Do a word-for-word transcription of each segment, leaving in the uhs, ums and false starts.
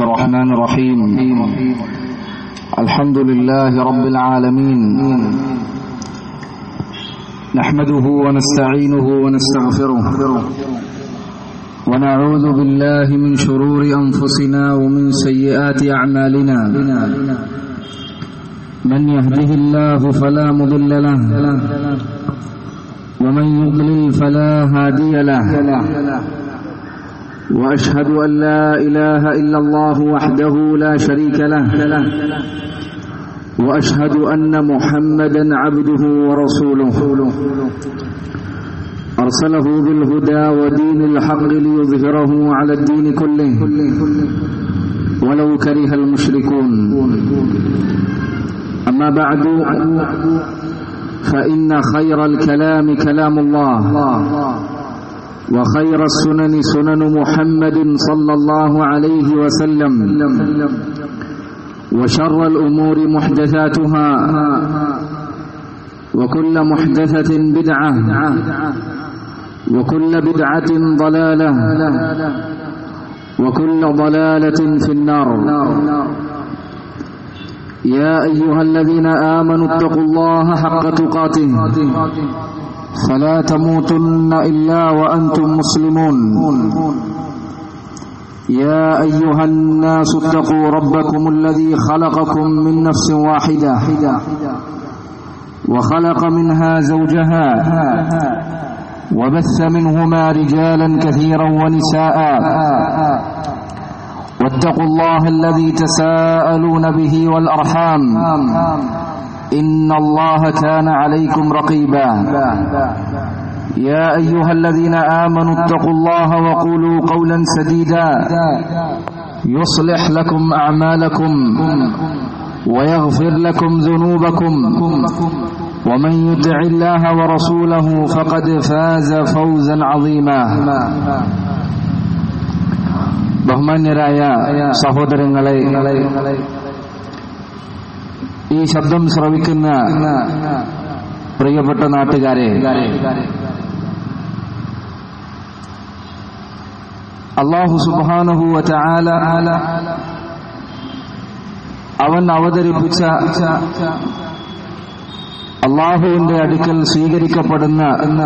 الرحمن الرحيم. الحمد لله رب العالمين، نحمده ونستعينه ونستغفره ونعوذ بالله من شرور أنفسنا ومن سيئات أعمالنا. من يهده الله فلا مضل له ومن يضلل فلا هادي له. وأشهد أن لا إله إلا الله وحده لا شريك له، وأشهد أن محمدا عبده ورسوله أرسله بالهدى ودين الحق ليظهره على الدين كله ولو كره المشركون. أما بعد، فإن خير الكلام كلام الله، وخير السنن سنن محمد صلى الله عليه وسلم، وشر الأمور محدثاتها، وكل محدثة بدعة، وكل بدعة ضلالة، وكل ضلالة في النار. يا أيها الذين آمنوا اتقوا الله حق تقاته فلا تموتن إلا وأنتم مسلمون. يا أيها الناس اتقوا ربكم الذي خلقكم من نفس واحدة وخلق منها زوجها وبث منهما رجالا كثيرا ونساء. واتقوا الله الذي تساءلون به والأرحام، إن الله كان عليكم رقيبا. يا أيها الذين آمنوا اتقوا الله وقولوا قولا سديدا يصلح لكم أعمالكم ويغفر لكم ذنوبكم، ومن يطع الله ورسوله فقد فاز فوزا عظيما. ബഹുമാന്യരായ സഹോദരങ്ങളെ, ഈ ശബ്ദം ശ്രവിക്കുന്ന പ്രിയപ്പെട്ട നാട്ടുകാരെ, അല്ലാഹു സുബ്ഹാനഹു വ തആല അവൻ അവതരിപ്പിച്ച അല്ലാഹുവിന്റെ അടുക്കൽ സ്വീകരിക്കപ്പെടുന്ന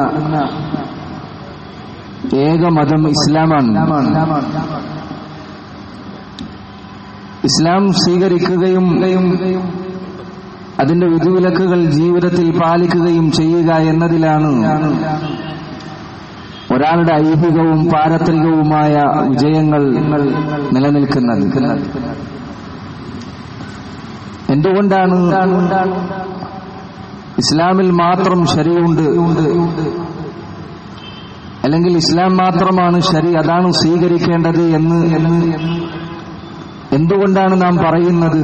ഏക മതം ഇസ്ലാമാണ്. ഇസ്ലാം സ്വീകരിക്കുകയും അതിന്റെ വിധിവിലക്കുകൾ ജീവിതത്തിൽ പാലിക്കുകയും ചെയ്യുക എന്നതിലാണ് ഒരാളുടെ ഐഹികവും പാരത്രികവുമായ വിജയങ്ങൾ നിലനിൽക്കുന്നത്. എന്തുകൊണ്ടാണ് ഇസ്ലാമിൽ മാത്രം ശരിയുണ്ട്, അല്ലെങ്കിൽ ഇസ്ലാം മാത്രമാണ് ശരി, അതാണ് സ്വീകരിക്കേണ്ടത് എന്ന് എന്തുകൊണ്ടാണ് നാം പറയുന്നത്?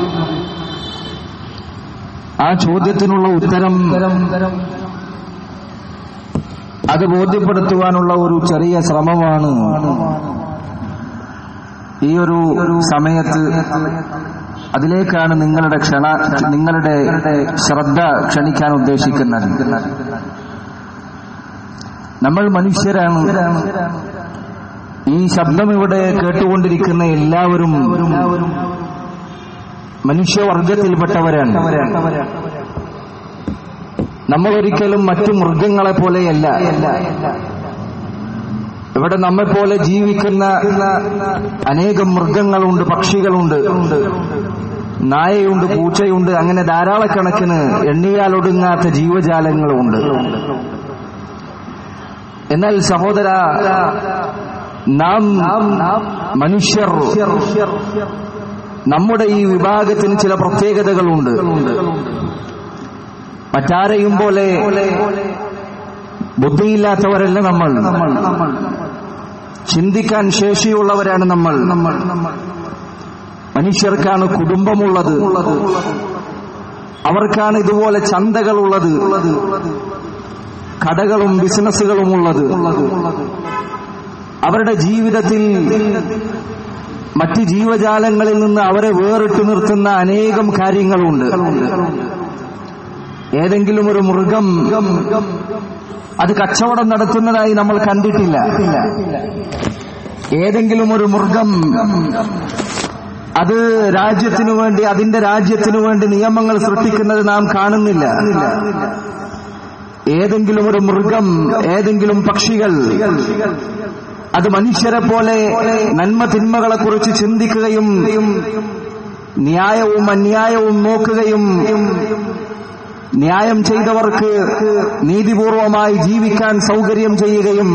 ആ ചോദ്യത്തിനുള്ള ഉത്തരം അത് ബോധ്യപ്പെടുത്തുവാനുള്ള ഒരു ചെറിയ ശ്രമമാണ് ഈ ഒരു സമയത്ത്. അതിലേക്കാണ് നിങ്ങളുടെ ക്ഷണ നിങ്ങളുടെ ശ്രദ്ധ ക്ഷണിക്കാൻ ഉദ്ദേശിക്കുന്നത്. നമ്മൾ മനുഷ്യരാണ്. ഈ ശബ്ദം ഇവിടെ കേട്ടുകൊണ്ടിരിക്കുന്ന എല്ലാവരും മനുഷ്യവർഗത്തിൽപ്പെട്ടവരാണ്. നമ്മൾ ഒരിക്കലും മറ്റു മൃഗങ്ങളെ പോലെയല്ല. ഇവിടെ നമ്മെപ്പോലെ ജീവിക്കുന്ന അനേകം മൃഗങ്ങളുണ്ട്, പക്ഷികളുണ്ട്, നായയുണ്ട്, പൂച്ചയുണ്ട്, അങ്ങനെ ധാരാളക്കണക്കിന് എണ്ണിയാലൊടുങ്ങാത്ത ജീവജാലങ്ങളുണ്ട്. എന്നാൽ സഹോദര, നാം മനുഷ്യർ, നമ്മുടെ ഈ വിഭാഗത്തിന് ചില പ്രത്യേകതകളുണ്ട്. മറ്റാരെയും പോലെ ബുദ്ധിയില്ലാത്തവരല്ല നമ്മൾ. ചിന്തിക്കാൻ ശേഷിയുള്ളവരാണ് നമ്മൾ. മനുഷ്യർക്കാണ് കുടുംബമുള്ളത്, അവർക്കാണ് ഇതുപോലെ ചന്തകളുള്ളത്, കടകളും ബിസിനസ്സുകളും ഉള്ളത്. അവരുടെ ജീവിതത്തിൽ മറ്റ് ജീവജാലങ്ങളിൽ നിന്ന് അവരെ വേറിട്ട് നിർത്തുന്ന അനേകം കാര്യങ്ങളുണ്ട്. ഏതെങ്കിലും ഒരു മൃഗം അത് കച്ചവടം നടത്തുന്നതായി നമ്മൾ കണ്ടിട്ടില്ല. ഏതെങ്കിലും ഒരു മൃഗം അത് രാജ്യത്തിനു വേണ്ടി, അതിന്റെ രാജ്യത്തിനു വേണ്ടി നിയമങ്ങൾ സൃഷ്ടിക്കുന്നത് നാം കാണുന്നില്ല. ഏതെങ്കിലും ഒരു മൃഗം, ഏതെങ്കിലും പക്ഷികൾ അത് മനുഷ്യരെ പോലെ നന്മ തിന്മകളെ കുറിച്ച് ചിന്തിക്കുകയും ന്യായവും അന്യായവും നോക്കുകയും ന്യായം ചെയ്തവർക്ക് നീതിപൂർവമായി ജീവിക്കാൻ സൗകര്യം ചെയ്യുകയും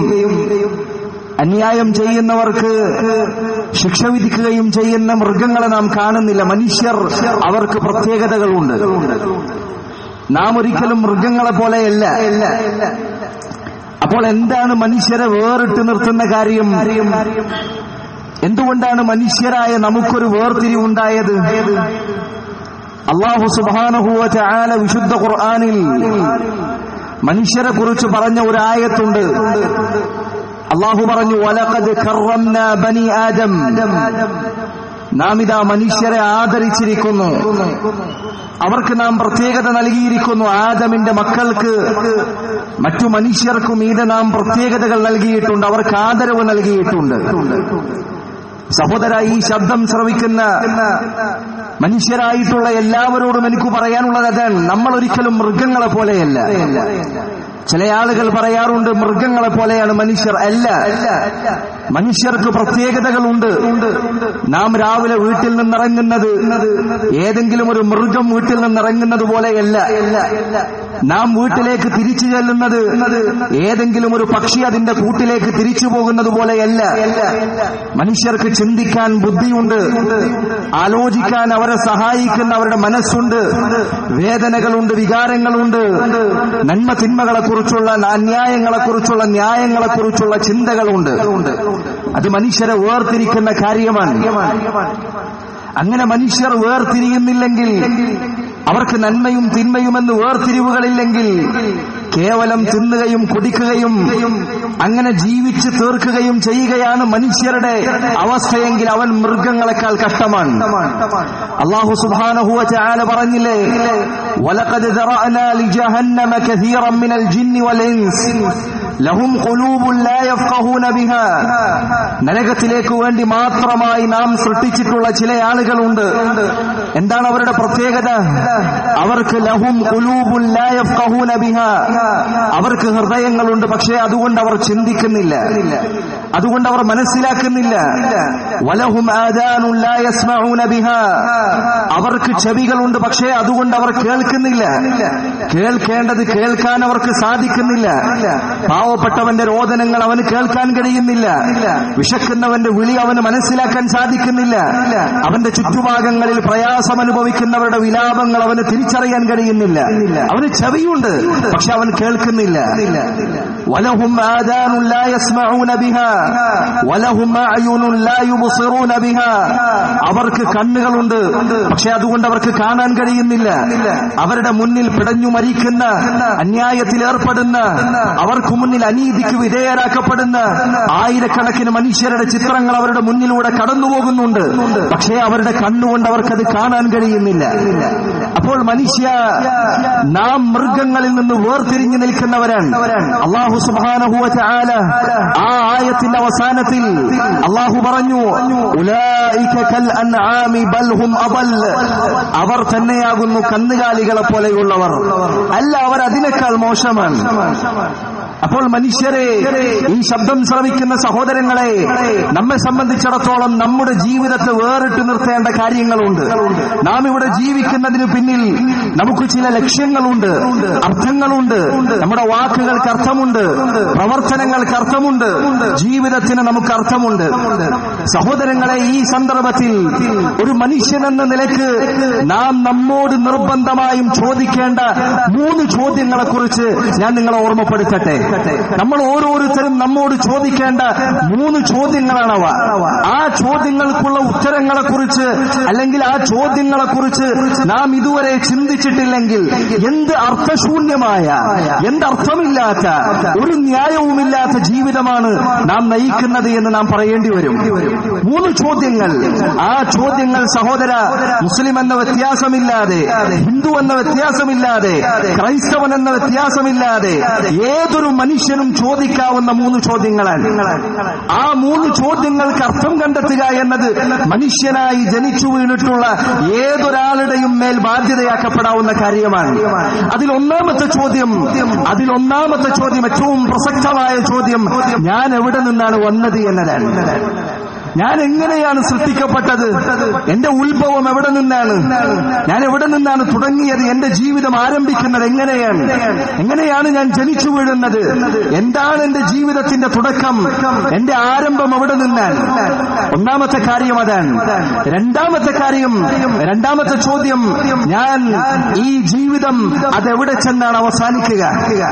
അന്യായം ചെയ്യുന്നവർക്ക് ശിക്ഷ വിധിക്കുകയും ചെയ്യുന്ന മൃഗങ്ങളെ നാം കാണുന്നില്ല. മനുഷ്യർ, അവർക്ക് പ്രത്യേകതകളുണ്ട്. നാം ഒരിക്കലും മൃഗങ്ങളെ പോലെയല്ല. അപ്പോൾ എന്താണ് മനുഷ്യരെ വേറിട്ട് നിർത്തുന്ന കാര്യം? എന്തുകൊണ്ടാണ് മനുഷ്യരായ നമുക്കൊരു വേർതിരിവുണ്ടായത്? അല്ലാഹു സുബ്ഹാനഹു വ തആല വിശുദ്ധ ഖുർആനിൽ മനുഷ്യരെ കുറിച്ച് പറഞ്ഞ ഒരു ആയത്തുണ്ട്. അല്ലാഹു പറഞ്ഞു, വലഖദ് കറംനാ ബനി ആദം, നാം ഇതാ മനുഷ്യരെ ആദരിച്ചിരിക്കുന്നു, അവർക്ക് നാം പ്രത്യേകത നൽകിയിരിക്കുന്നു. ആദമിന്റെ മക്കൾക്ക്, മറ്റു മനുഷ്യർക്കും ഇത് നാം പ്രത്യേകതകൾ നൽകിയിട്ടുണ്ട്, അവർക്ക് ആദരവ് നൽകിയിട്ടുണ്ട്. സഹോദര, ഈ ശബ്ദം ശ്രവിക്കുന്ന മനുഷ്യരായിട്ടുള്ള എല്ലാവരോടും എനിക്ക് പറയാനുള്ളത് അതാണ്, നമ്മൾ ഒരിക്കലും മൃഗങ്ങളെ പോലെയല്ല. ചില ആളുകൾ പറയാറുണ്ട് മൃഗങ്ങളെ പോലെയാണ് മനുഷ്യർ. അല്ല, മനുഷ്യർക്ക് പ്രത്യേകതകളുണ്ട്. നാം രാവിലെ വീട്ടിൽ നിന്നിറങ്ങുന്നത് ഏതെങ്കിലും ഒരു മൃഗം വീട്ടിൽ നിന്നിറങ്ങുന്നത് പോലെയല്ല. നാം വീട്ടിലേക്ക് തിരിച്ചു ചെല്ലുന്നത് ഏതെങ്കിലും ഒരു പക്ഷി അതിന്റെ കൂട്ടിലേക്ക് തിരിച്ചു പോകുന്നത് പോലെയല്ല. മനുഷ്യർക്ക് ചിന്തിക്കാൻ ബുദ്ധിയുണ്ട്, ആലോചിക്കാൻ അവരെ സഹായിക്കുന്ന അവരുടെ മനസ്സുണ്ട്, വേദനകളുണ്ട്, വികാരങ്ങളുണ്ട്, നന്മ തിന്മകളെ കുറിച്ചുള്ള, അന്യായങ്ങളെ കുറിച്ചുള്ള, ന്യായങ്ങളെ കുറിച്ചുള്ള ചിന്തകളുണ്ട്. അത് മനുഷ്യരെ വേർതിരിക്കുന്ന കാര്യമാണ്. അങ്ങനെ മനുഷ്യർ വേർതിരിയുന്നില്ലെങ്കിൽ, അവർക്ക് നന്മയും തിന്മയുമെന്ന് വേർതിരിവുകളില്ലെങ്കിൽ, കേവലം തിന്നുകയും കുടിക്കുകയും അങ്ങനെ ജീവിച്ച് തീർക്കുകയും ചെയ്യുകയാണ് മനുഷ്യരുടെ അവസ്ഥയെങ്കിൽ അവൻ മൃഗങ്ങളെക്കാൾ കഷ്ടമാണ്. അല്ലാഹു സുബ്ഹാനഹു വ തആല പറഞ്ഞില്ലേ, വലഖദ് ദറഅനാ ലിജഹന്നമ കസീറൻ മിനൽ ജിന്നി വൽ ഇൻസ് ലഹും ഖുലൂബുൻ ലാ യഫ്ഖഹൂന ബിഹാ. നരകത്തിലേക്ക് വേണ്ടി മാത്രമായി നാം സൃഷ്ടിച്ചിട്ടുള്ള ചില ആളുകളുണ്ട്. എന്താണ് അവരുടെ പ്രത്യേകത? അവർക്ക് ലഹും ഖുലൂബുൻ ലാ യഫ്ഖഹൂന ബിഹാ, അവർക്ക് ഹൃദയങ്ങളുണ്ട്, പക്ഷേ അതുകൊണ്ട് അവർ ചിന്തിക്കുന്നില്ല, അതുകൊണ്ട് അവർ മനസ്സിലാക്കുന്നില്ല. വലഹും ആദാനുൻ ലാ യസ്മഊന ബിഹാ, അവർക്ക് ചെവികളുണ്ട്, പക്ഷേ അതുകൊണ്ട് അവർ കേൾക്കുന്നില്ല, കേൾക്കേണ്ടത് കേൾക്കാൻ അവർക്ക് സാധിക്കുന്നില്ല. പാവപ്പെട്ടവന്റെ രോദനങ്ങൾ അവന് കേൾക്കാൻ കഴിയുന്നില്ല, വിശക്കുന്നവന്റെ വിളി അവന് മനസ്സിലാക്കാൻ സാധിക്കുന്നില്ല, അവന്റെ ചുറ്റുഭാഗങ്ങളിൽ പ്രയാസം അനുഭവിക്കുന്നവരുടെ വിലാപങ്ങൾ അവന് തിരിച്ചറിയാൻ കഴിയുന്നില്ല. അവന് ചെവിയുണ്ട്, പക്ഷെ അവൻ കേൾക്കുന്നില്ല. വലഹും ആദാനുൻ ലാ യസ്മഊന ബിഹാ വലഹും അഅ്യുനുൻ ലാ യുബ്സിറൂന ബിഹാ, അവർക്ക് കണ്ണുകളുണ്ട്, പക്ഷെ അതുകൊണ്ട് അവർക്ക് കാണാൻ കഴിയുന്നില്ല. അവരുടെ മുന്നിൽ പിടഞ്ഞു മരിക്കുന്ന, അന്യായത്തിൽ ഏർപ്പെടുന്ന, അവർക്ക് മുന്നിൽ അനീതിക്ക് വിധേയരാക്കപ്പെടുന്ന ആയിരക്കണക്കിന് മനുഷ്യരുടെ ചിത്രങ്ങൾ അവരുടെ മുന്നിലൂടെ കടന്നുപോകുന്നുണ്ട്, പക്ഷേ അവരുടെ കണ്ണുകൊണ്ട് അവർക്കത് കാണാൻ കഴിയുന്നില്ല. അപ്പോൾ മനുഷ്യ, നാം മൃഗങ്ങളിൽ നിന്ന് വേർതിരിഞ്ഞു നിൽക്കുന്നവരാണ്. അല്ലാഹു സുബ്ഹാനഹു വ തആല ആ ആയത്തിന്റെ അവസാനത്തിൽ അല്ലാഹു പറഞ്ഞു, ഉലൈക കൽ അൻആമി ബൽ ഹും അദൽ, അവർ തന്നെയാകുന്നു കന്നുകാലികളെ പോലെയുള്ളവർ, അല്ല അവർ അതിനേക്കാൾ മോശമാണ്. അപ്പോൾ മനുഷ്യരെ, ഈ ശബ്ദം ശ്രവിക്കുന്ന സഹോദരങ്ങളെ, നമ്മെ സംബന്ധിച്ചിടത്തോളം നമ്മുടെ ജീവിതത്തെ വേറിട്ട് നിർത്തേണ്ട കാര്യങ്ങളുണ്ട്. നാം ഇവിടെ ജീവിക്കുന്നതിന് പിന്നിൽ നമുക്ക് ചില ലക്ഷ്യങ്ങളുണ്ട്, അർത്ഥങ്ങളുണ്ട്. നമ്മുടെ വാക്കുകൾക്ക് അർത്ഥമുണ്ട്, പ്രവർത്തനങ്ങൾക്ക് അർത്ഥമുണ്ട്, ജീവിതത്തിന് നമുക്ക് അർത്ഥമുണ്ട്. സഹോദരങ്ങളെ, ഈ സന്ദർഭത്തിൽ ഒരു മനുഷ്യൻ എന്ന നിലയ്ക്ക് നാം നമ്മോട് നിർബന്ധമായും ചോദിക്കേണ്ട മൂന്ന് ചോദ്യങ്ങളെ കുറിച്ച് ഞാൻ നിങ്ങളെ ഓർമ്മപ്പെടുത്തട്ടെ. നമ്മൾ ഓരോരുത്തരും നമ്മോട് ചോദിക്കേണ്ട മൂന്ന് ചോദ്യങ്ങളാണവ. ആ ചോദ്യങ്ങൾക്കുള്ള ഉത്തരങ്ങളെ കുറിച്ച്, അല്ലെങ്കിൽ ആ ചോദ്യങ്ങളെ കുറിച്ച് നാം ഇതുവരെ ചിന്തിച്ചിട്ടില്ലെങ്കിൽ എന്ത് അർത്ഥശൂന്യമായ, എന്തർത്ഥമില്ലാത്ത, ഒരു ന്യായവുമില്ലാത്ത ജീവിതമാണ് നാം നയിക്കുന്നത് എന്ന് നാം പറയേണ്ടി വരും. മൂന്ന് ചോദ്യങ്ങൾ. ആ ചോദ്യങ്ങൾ സഹോദര, മുസ്ലിം എന്ന വ്യത്യാസമില്ലാതെ, ഹിന്ദു എന്ന വ്യത്യാസമില്ലാതെ, ക്രൈസ്തവൻ എന്ന വ്യത്യാസമില്ലാതെ, ഏതൊരു മനുഷ്യനും ചോദിക്കാവുന്ന മൂന്ന് ചോദ്യങ്ങളാണ്. ആ മൂന്ന് ചോദ്യങ്ങൾക്ക് അർത്ഥം കണ്ടെത്തുക എന്നത് മനുഷ്യനായി ജനിച്ചു വീണിട്ടുള്ള ഏതൊരാളുടെയും മേൽ ബാധ്യതയാക്കപ്പെടാവുന്ന കാര്യമാണ്. അതിലൊന്നാമത്തെ ചോദ്യം അതിലൊന്നാമത്തെ ചോദ്യം ഏറ്റവും പ്രസക്തമായ ചോദ്യം ഞാൻ എവിടെ നിന്നാണ് വന്നത് എന്നതാണ്. ഞാൻ എങ്ങനെയാണ് സൃഷ്ടിക്കപ്പെട്ടത്? എന്റെ ഉത്ഭവം എവിടെ നിന്നാണ്? ഞാൻ എവിടെ നിന്നാണ് തുടങ്ങിയത്? എന്റെ ജീവിതം ആരംഭിക്കുന്നത് എങ്ങനെയാണ്? എങ്ങനെയാണ് ഞാൻ ജനിച്ചു വീഴുന്നത്? എന്താണ് എന്റെ ജീവിതത്തിന്റെ തുടക്കം? എന്റെ ആരംഭം എവിടെ നിന്നാണ്? ഒന്നാമത്തെ കാര്യം അതാണ്. രണ്ടാമത്തെ കാര്യം രണ്ടാമത്തെ ചോദ്യം ഞാൻ ഈ ജീവിതം അതെവിടെ ചെന്നാണ് അവസാനിക്കുക?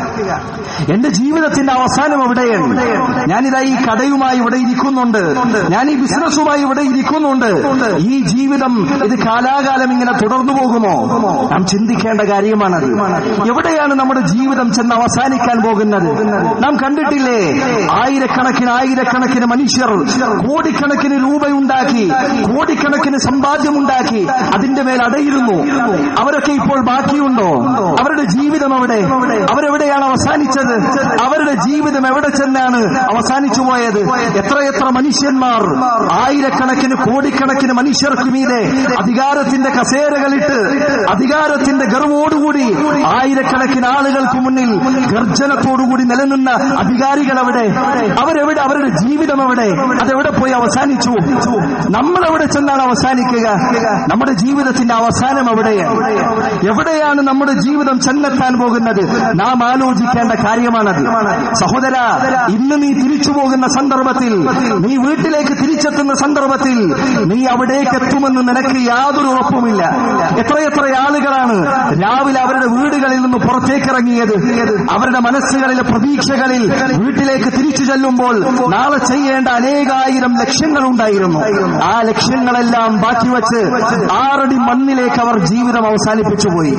എന്റെ ജീവിതത്തിന്റെ അവസാനം എവിടെയാണ്? ഞാനിതാ ഈ കടയുമായി ഇവിടെ ഇരിക്കുന്നുണ്ട്, ഞാൻ ഈ ബിസിനസ്സുമായി ഇവിടെ ഇരിക്കുന്നുണ്ട്. ഈ ജീവിതം ഇത് കാലാകാലം ഇങ്ങനെ തുടർന്നു പോകുമോ? നാം ചിന്തിക്കേണ്ട കാര്യമാണത്. എവിടെയാണ് നമ്മുടെ ജീവിതം ചെന്ന് അവസാനിക്കാൻ പോകുന്നത്? നാം കണ്ടിട്ടില്ലേ, ആയിരക്കണക്കിന് ആയിരക്കണക്കിന് മനുഷ്യർ കോടിക്കണക്കിന് രൂപയുണ്ടാക്കി, കോടിക്കണക്കിന് സമ്പാദ്യമുണ്ടാക്കി അതിന്റെ മേൽ അടയിരുന്നു. അവരൊക്കെ ഇപ്പോൾ ബാക്കിയുണ്ടോ? അവരുടെ ജീവിതം എവിടെ? അവരെവിടെയാണ് അവസാനിച്ചത്? അവരുടെ ജീവിതം എവിടെ ചെന്നാണ് അവസാനിച്ചു പോയത്? എത്രയെത്ര മനുഷ്യന്മാർ, ആയിരക്കണക്കിന് കോടിക്കണക്കിന് മനുഷ്യർക്ക് മീതെ അധികാരത്തിന്റെ കസേരകളിട്ട് അധികാരത്തിന്റെ ഗർവോടുകൂടി ആയിരക്കണക്കിന് ആളുകൾക്ക് മുന്നിൽ ഗർജനത്തോടുകൂടി നിലനിന്ന അധികാരികൾ എവിടെ? അവരെവിടെ? അവരുടെ ജീവിതം എവിടെ? അതെവിടെ പോയി അവസാനിച്ചു? നമ്മൾ എവിടെ ചെന്നാണ് അവസാനിക്കുക? നമ്മുടെ ജീവിതത്തിന്റെ അവസാനം എവിടെയാണ്? എവിടെയാണ് നമ്മുടെ ജീവിതം ചെന്നെത്താൻ പോകുന്നത്? നാം ആലോചിക്കേണ്ട കാര്യമാണത്. സഹോദര, ഇന്ന് നീ തിരിച്ചു പോകുന്ന സന്ദർഭത്തിൽ, നീ വീട്ടിലേക്ക് തിരിച്ചെത്തുന്ന സന്ദർഭത്തിൽ നീ അവിടേക്ക് എത്തുമെന്ന് നിനക്ക് യാതൊരു ഉറപ്പുമില്ല. എത്രയെത്ര ആളുകളാണ് രാവിലെ അവരുടെ വീടുകളിൽ നിന്ന് പുറത്തേക്കിറങ്ങിയത്, അവരുടെ മനസ്സുകളിലെ പ്രതീക്ഷകളിൽ വീട്ടിലേക്ക് തിരിച്ചു ചെല്ലുമ്പോൾ നാളെ ചെയ്യേണ്ട അനേകായിരം ലക്ഷ്യങ്ങളുണ്ടായിരുന്നു. ആ ലക്ഷ്യങ്ങളെല്ലാം ബാക്കി വച്ച് ആറടി മണ്ണിലേക്ക് അവർ ജീവിതം അവസാനിപ്പിച്ചു പോയി.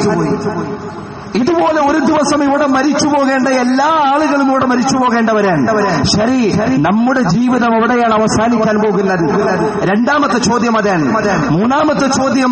ഇതുപോലെ ഒരു ദിവസം ഇവിടെ മരിച്ചു പോകേണ്ട എല്ലാ ആളുകളും ഇവിടെ മരിച്ചു പോകേണ്ടവരാണ്. ശരി, നമ്മുടെ ജീവിതം എവിടെയാണ് അവസാനിക്കാൻ പോകുന്നത്? രണ്ടാമത്തെ ചോദ്യം അതാണ്. മൂന്നാമത്തെ ചോദ്യം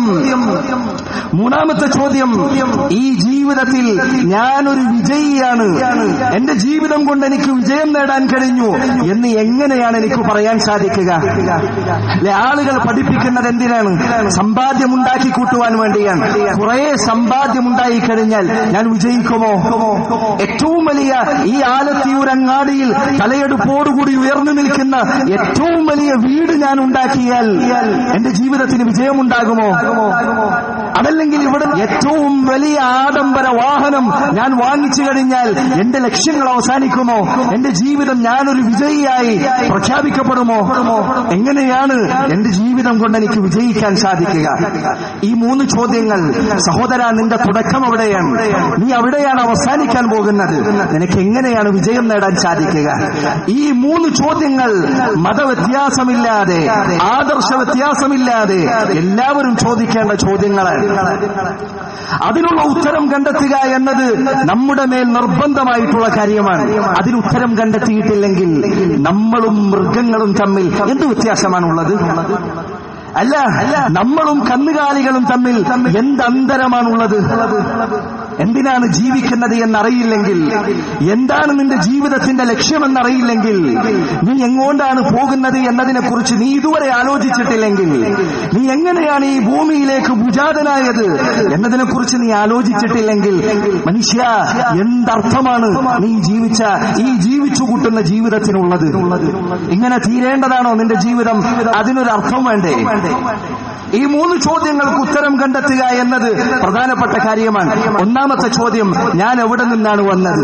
മൂന്നാമത്തെ ചോദ്യം ഈ ജീവിതത്തിൽ ഞാനൊരു വിജയിയാണ്, എന്റെ ജീവിതം കൊണ്ട് എനിക്ക് വിജയം നേടാൻ കഴിഞ്ഞു എന്ന് എങ്ങനെയാണ് എനിക്ക് പറയാൻ സാധിക്കുക? അല്ലെ, ആളുകൾ പഠിപ്പിക്കുന്നത് എന്തിനാണ്? സമ്പാദ്യം ഉണ്ടാക്കി കൂട്ടുവാൻ വേണ്ടിയാണ്. കുറെ സമ്പാദ്യം ഉണ്ടായി കഴിഞ്ഞാൽ ഞാൻ വിജയിക്കുമോ? ഏറ്റവും വലിയ ഈ ആലത്തിയൂരങ്ങാടിയിൽ തലയെടുപ്പോടുകൂടി ഉയർന്നു നിൽക്കുന്ന ഏറ്റവും വലിയ വീട് ഞാൻ ഉണ്ടാക്കിയാൽ എന്റെ ജീവിതത്തിന് വിജയമുണ്ടാകുമോ? അതല്ലെങ്കിൽ ഇവിടെ ഏറ്റവും വലിയ ആഡംബര വാഹനം ഞാൻ വാങ്ങിച്ചു കഴിഞ്ഞാൽ എന്റെ ലക്ഷ്യങ്ങൾ അവസാനിക്കുമോ? എന്റെ ജീവിതം ഞാനൊരു വിജയിയായി പ്രഖ്യാപിക്കപ്പെടുമോ? എങ്ങനെയാണ് എന്റെ ജീവിതം കൊണ്ട് എനിക്ക് വിജയിക്കാൻ സാധിക്കുക? ഈ മൂന്ന് ചോദ്യങ്ങൾ, സഹോദര, നിന്റെ തുടക്കം എവിടെയാണ്? നീ അവിടെയാണ് അവസാനിക്കാൻ പോകുന്നത്. നിനക്ക് എങ്ങനെയാണ് വിജയം നേടാൻ സാധിക്കുക? ഈ മൂന്ന് ചോദ്യങ്ങൾ മതവ്യത്യാസമില്ലാതെ, ആദർശ വ്യത്യാസമില്ലാതെ എല്ലാവരും ചോദിക്കേണ്ട ചോദ്യങ്ങളാണ്. അതിനുള്ള ഉത്തരം കണ്ടെത്തുക എന്നത് നമ്മുടെ മേൽ നിർബന്ധമായിട്ടുള്ള കാര്യമാണ്. അതിന് ഉത്തരം കണ്ടെത്തിയിട്ടില്ലെങ്കിൽ നമ്മളും മൃഗങ്ങളും തമ്മിൽ എന്ത് വ്യത്യാസമാണുള്ളത്? അല്ല, നമ്മളും കന്നുകാലികളും തമ്മിൽ എന്ത് അന്തരമാണുള്ളത്? എന്തിനാണ് ജീവിക്കുന്നത് എന്നറിയില്ലെങ്കിൽ, എന്താണ് നിന്റെ ജീവിതത്തിന്റെ ലക്ഷ്യമെന്നറിയില്ലെങ്കിൽ, നീ എങ്ങോട്ടാണ് പോകുന്നത് എന്നതിനെ കുറിച്ച് നീ ഇതുവരെ ആലോചിച്ചിട്ടില്ലെങ്കിൽ, നീ എങ്ങനെയാണ് ഈ ഭൂമിയിലേക്ക് ഭുജാതനായത് എന്നതിനെ കുറിച്ച് നീ ആലോചിച്ചിട്ടില്ലെങ്കിൽ, മനുഷ്യ, എന്തർത്ഥമാണ് നീ ജീവിച്ച ഈ ജീവിച്ചു കൂട്ടുന്ന ജീവിതത്തിനുള്ളത്? ഇങ്ങനെ തീരേണ്ടതാണോ നിന്റെ ജീവിതം? അതിനൊരു അർത്ഥം വേണ്ടേ? ഈ മൂന്ന് ചോദ്യങ്ങൾക്ക് ഉത്തരം കണ്ടെത്തുക എന്നത് പ്രധാനപ്പെട്ട കാര്യമാണ്. ഒന്നാമത്തെ ചോദ്യം, ഞാൻ എവിടെ നിന്നാണ് വന്നത്?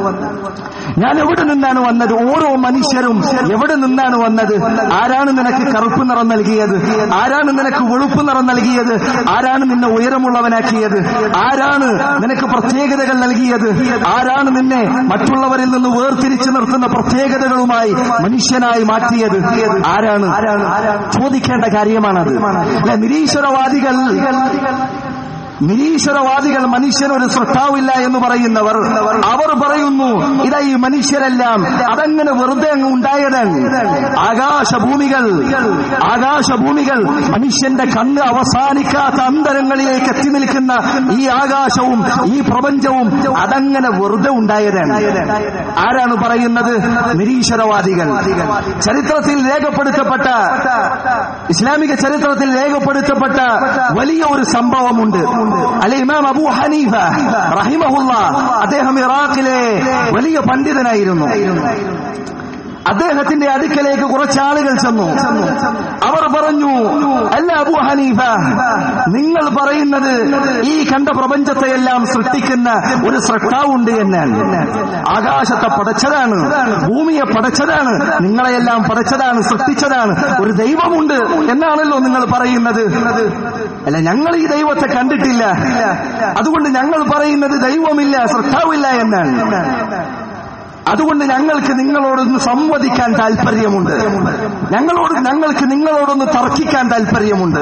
ഞാൻ എവിടെ നിന്നാണ് വന്നത്? ഓരോ മനുഷ്യരും എവിടെ നിന്നാണ് വന്നത്? ആരാണ് നിനക്ക് കറുപ്പ് നിറം നൽകിയത്? ആരാണ് നിനക്ക് വെളുപ്പ് നിറം നൽകിയത്? ആരാണ് നിന്നെ ഉയരമുള്ളവനാക്കിയത്? ആരാണ് നിനക്ക് പ്രത്യേകതകൾ നൽകിയത്? ആരാണ് നിന്നെ മറ്റുള്ളവരിൽ നിന്ന് വേർതിരിച്ചു നിർത്തുന്ന പ്രത്യേകതകളുമായി മനുഷ്യനായി മാറ്റിയത്? ആരാണ്? ചോദിക്കേണ്ട കാര്യമാണത്. നിരീശ്വരവാദികൾ നിരീശ്വരവാദികൾ മനുഷ്യനൊരു സൃഷ്ടാവില്ല എന്ന് പറയുന്നവർ അവർ പറയുന്നു ഇതാ ഈ മനുഷ്യരെല്ലാം അതങ്ങനെ വെറുതെ അങ്ങ് ഉണ്ടായതാണ്. ആകാശഭൂമികൾ ആകാശഭൂമികൾ മനുഷ്യന്റെ കണ്ണ് അവസാനിക്കാത്ത അന്തരങ്ങളിലേക്ക് എത്തി നിൽക്കുന്ന ഈ ആകാശവും ഈ പ്രപഞ്ചവും അതങ്ങനെ വെറുതെ ഉണ്ടായതാണ്. ആരാണ് പറയുന്നത്? നിരീശ്വരവാദികൾ. ചരിത്രത്തിൽ രേഖപ്പെടുത്തപ്പെട്ട ഇസ്ലാമിക ചരിത്രത്തിൽ രേഖപ്പെടുത്തപ്പെട്ട വലിയ ഒരു സംഭവമുണ്ട്. അൽ ഇമാം അബൂ ഹനീഫ റഹിമഹുല്ലാഹ് അദ്ദേഹം ഇറാഖിലെ വലിയ പണ്ഡിതനായിരുന്നു. അദ്ദേഹത്തിന്റെ അടുക്കലേക്ക് കുറച്ച് ആളുകൾ ചെന്നു. അവർ പറഞ്ഞു, അല്ല അബൂ ഹനീഫ, നിങ്ങൾ പറയുന്നത് ഈ കണ്ട പ്രപഞ്ചത്തെയെല്ലാം സൃഷ്ടിക്കുന്ന ഒരു സൃഷ്ടാവുണ്ട് എന്നാണ്. ആകാശത്തെ പടച്ചതാണ്, ഭൂമിയെ പടച്ചതാണ്, നിങ്ങളെയെല്ലാം പടച്ചതാണ്, സൃഷ്ടിച്ചതാണ്, ഒരു ദൈവമുണ്ട് എന്നാണല്ലോ നിങ്ങൾ പറയുന്നത്. അല്ല, ഞങ്ങൾ ഈ ദൈവത്തെ കണ്ടിട്ടില്ല, അതുകൊണ്ട് ഞങ്ങൾ പറയുന്നത് ദൈവമില്ല, സൃഷ്ടാവില്ല എന്നാണ്. അതുകൊണ്ട് ഞങ്ങൾക്ക് നിങ്ങളോടൊന്ന് സംവദിക്കാൻ താല്പര്യമുണ്ട്, ഞങ്ങളോട് ഞങ്ങൾക്ക് നിങ്ങളോടൊന്ന് തർക്കിക്കാൻ താല്പര്യമുണ്ട്.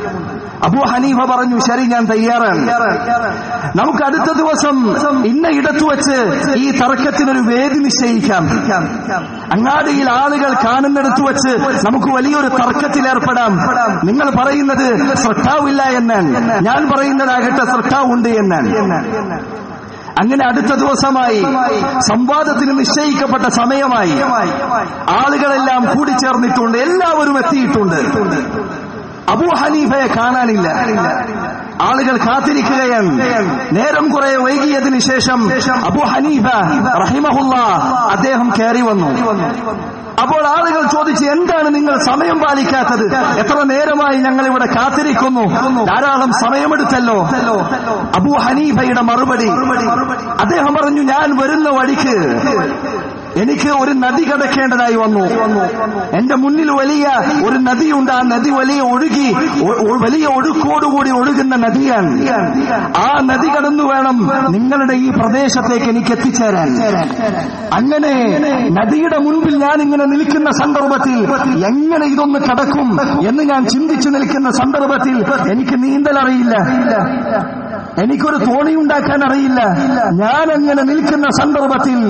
അബൂ ഹനീഫ പറഞ്ഞു, ശരി, ഞാൻ തയ്യാറാണ്. നമുക്ക് അടുത്ത ദിവസം ഇന്ന ഇടത്തു വെച്ച് ഈ തർക്കത്തിനൊരു വേദി നിശ്ചയിക്കാം. അങ്ങാടിയിൽ ആളുകൾ കാണുന്നിടത്തു വെച്ച് നമുക്ക് വലിയൊരു തർക്കത്തിലേർപ്പെടാം. നിങ്ങൾ പറയുന്നത് സൃഷ്ടാവില്ല എന്നാണ്, ഞാൻ പറയുന്നതാകട്ടെ സൃഷ്ടാവുണ്ട് എന്നാണ്. അങ്ങനെ അടുത്ത ദിവസമായി, സംവാദത്തിന് നിശ്ചയിക്കപ്പെട്ട സമയമായി, ആളുകളെല്ലാം കൂടിച്ചേർന്നിട്ടുണ്ട്, എല്ലാവരും എത്തിയിട്ടുണ്ട്. അബൂ ഹനീഫയെ കാണാനില്ല. ആളുകൾ കാത്തിരിക്കുകയാണ്. നേരം കുറെ വൈകിയതിനു ശേഷം അബൂ ഹനീഫ റഹിമഹുല്ലാഹ് അദ്ദേഹം കയറി വന്നു. അപ്പോൾ ആളുകൾ ചോദിച്ചു, എന്താണ് നിങ്ങൾ സമയം പാലിക്കാത്തത്? എത്ര നേരമായി ഞങ്ങൾ ഇവിടെ കാത്തിരിക്കുന്നു, ധാരാളം സമയമെടുത്തല്ലോ. അബൂ ഹനീഫയുടെ മറുപടി, അദ്ദേഹം പറഞ്ഞു, ഞാൻ വരുന്ന വഴിക്ക് എനിക്ക് ഒരു നദി കടക്കേണ്ടതായി വന്നു. എന്റെ മുന്നിൽ വലിയ ഒരു നദിയുണ്ട്. ആ നദി വലിയ ഒഴുകി വലിയ ഒഴുക്കോടുകൂടി ഒഴുകുന്ന നദിയാണ്. ആ നദി കടന്നു വേണം നിങ്ങളുടെ ഈ പ്രദേശത്തേക്ക് എനിക്ക് എത്തിച്ചേരാൻ. അങ്ങനെ നദിയുടെ മുൻപിൽ ഞാൻ ഇങ്ങനെ നിൽക്കുന്ന സന്ദർഭത്തിൽ എങ്ങനെ ഇതൊന്ന് കടക്കും എന്ന് ഞാൻ ചിന്തിച്ചു നിൽക്കുന്ന സന്ദർഭത്തിൽ എനിക്ക് നീന്തൽ അറിയില്ല, എനിക്കൊരു തോണി ഉണ്ടാക്കാൻ അറിയില്ല. ഞാൻ അങ്ങനെ നിൽക്കുന്ന സന്ദർഭത്തിൽ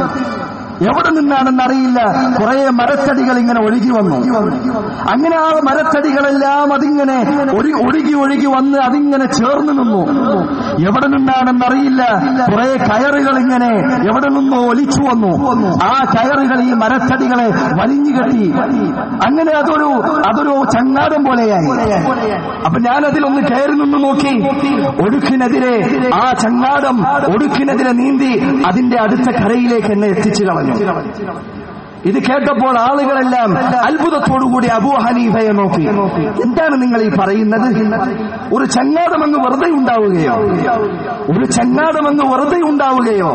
എവിടെ നിന്നാണെന്നറിയില്ല, കുറെ മരത്തടികൾ ഇങ്ങനെ ഒഴുകി വന്നു. അങ്ങനെ ആ മരത്തടികളെല്ലാം അതിങ്ങനെ ഒഴുകി ഒഴുകി വന്ന് അതിങ്ങനെ ചേർന്ന് നിന്നു. എവിടെ നിന്നാണെന്നറിയില്ല, കുറെ കയറുകൾ ഇങ്ങനെ എവിടെ നിന്നോ ഒലിച്ചു വന്നു. ആ കയറുകൾ ഈ മരത്തടികളെ വലിഞ്ഞു കെട്ടി. അങ്ങനെ അതൊരു അതൊരു ചങ്ങാടം പോലെയായി. അപ്പൊ ഞാനതിലൊന്ന് കയറി നിന്ന് നോക്കി. ഒഴുക്കിനെതിരെ ആ ചങ്ങാടം ഒഴുക്കിനെതിരെ നീന്തി അതിന്റെ അടുത്ത കരയിലേക്ക് എന്നെ എത്തിച്ചു കളഞ്ഞു. ഇത് കേട്ടപ്പോൾ ആളുകളെല്ലാം അത്ഭുതത്തോടുകൂടി അബൂ ഹനീഫയെ നോക്കി. എന്താണ് നിങ്ങൾ ഈ പറയുന്നത്? ഒരു ചങ്ങാടമങ്ങ് വെറുതെ ഉണ്ടാവുകയോ? ഒരു ചങ്ങാടമങ്ങ് വെറുതെ ഉണ്ടാവുകയോ?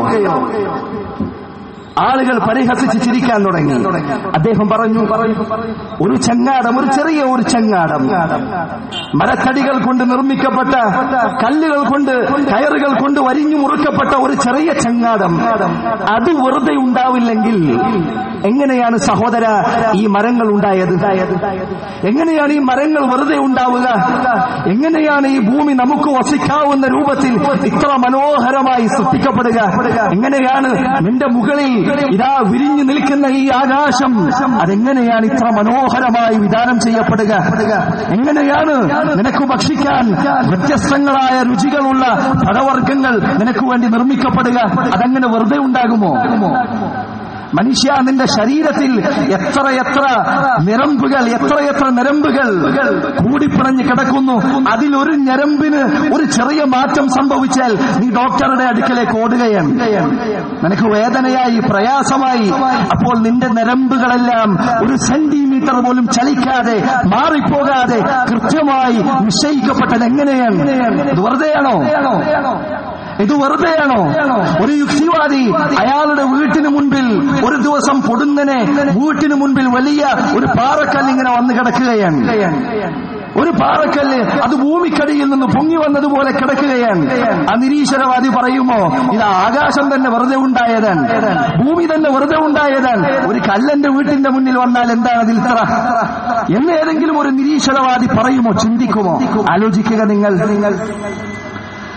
ആളുകൾ പരിഹസിച്ച് ചിരിക്കാൻ തുടങ്ങി. അദ്ദേഹം പറഞ്ഞു, ഒരു ചങ്ങാടം, ഒരു ചെറിയ ഒരു ചങ്ങാടം, മരത്തടികൾ കൊണ്ട് നിർമ്മിക്കപ്പെട്ട, കല്ലുകൾ കൊണ്ട്, കയറുകൾ കൊണ്ട് വരിഞ്ഞു മുറുക്കപ്പെട്ട ഒരു ചെറിയ ചങ്ങാടം, അത് വെറുതെ ഉണ്ടാവില്ലെങ്കിൽ എങ്ങനെയാണ് സഹോദര ഈ മരങ്ങൾ ഉണ്ടായത്? എങ്ങനെയാണ് ഈ മരങ്ങൾ വെറുതെ ഉണ്ടാവുക? എങ്ങനെയാണ് ഈ ഭൂമി നമുക്ക് വസിക്കാവുന്ന രൂപത്തിൽ ഇത്ര മനോഹരമായി സൃഷ്ടിക്കപ്പെടുക? എങ്ങനെയാണ് നിന്റെ മുകളിൽ ഇതാ വിരിഞ്ഞു നിൽക്കുന്ന ഈ ആകാശം, അതെങ്ങനെയാണ് ഇത്ര മനോഹരമായി വിധാനം ചെയ്യപ്പെടുക? എങ്ങനെയാണ് നിനക്ക് ഭക്ഷിക്കാൻ വ്യത്യസ്തങ്ങളായ രുചികളുള്ള പഴവർഗ്ഗങ്ങൾ നിനക്ക് വേണ്ടി നിർമ്മിക്കപ്പെടുക? അതങ്ങനെ വെറുതെ ഉണ്ടാകുമോ? മനുഷ്യ, നിന്റെ ശരീരത്തിൽ എത്രയെത്ര ഞരമ്പുകൾ എത്രയെത്ര ഞരമ്പുകൾ കൂടിപ്പിണഞ്ഞ് കിടക്കുന്നു. അതിലൊരു ഞരമ്പിന് ഒരു ചെറിയ മാറ്റം സംഭവിച്ചാൽ നീ ഡോക്ടറുടെ അടുക്കലേക്ക് ഓടുകയാണ്. നിനക്ക് വേദനയായി, പ്രയാസമായി. അപ്പോൾ നിന്റെ ഞരമ്പുകളെല്ലാം ഒരു സെന്റിമീറ്റർ പോലും ചലിക്കാതെ, മാറിപ്പോകാതെ കൃത്യമായി നിശ്ചയിക്കപ്പെട്ടത് എങ്ങനെയാണ്? ഇത് വെറുതെയാണോ? ഇത് വെറുതെയാണോ? ഒരു യുക്തിവാദി അയാളുടെ വീട്ടിന് മുൻപിൽ ഒരു ദിവസം പൊടുന്നനെ വീട്ടിന് മുൻപിൽ വലിയ ഒരു പാറക്കല്ല് ഇങ്ങനെ വന്ന് കിടക്കുകയാണ്. ഒരു പാറക്കല്ല് അത് ഭൂമിക്കടിയിൽ നിന്ന് പൊങ്ങി വന്നതുപോലെ കിടക്കുകയാണ്. ആ നിരീശ്വരവാദി പറയുമോ, ഇത് ആകാശം തന്നെ വെറുതെ ഉണ്ടായതാണ്, ഭൂമി തന്നെ വെറുതെ ഉണ്ടായതാണ്, ഒരു കല്ലന്റെ വീട്ടിന്റെ മുന്നിൽ വന്നാൽ എന്താണ് അതിൽ ഇത്ര എന്ന് ഏതെങ്കിലും ഒരു നിരീശ്വരവാദി പറയുമോ? ചിന്തിക്കുമോ? ആലോചിക്കുക നിങ്ങൾ.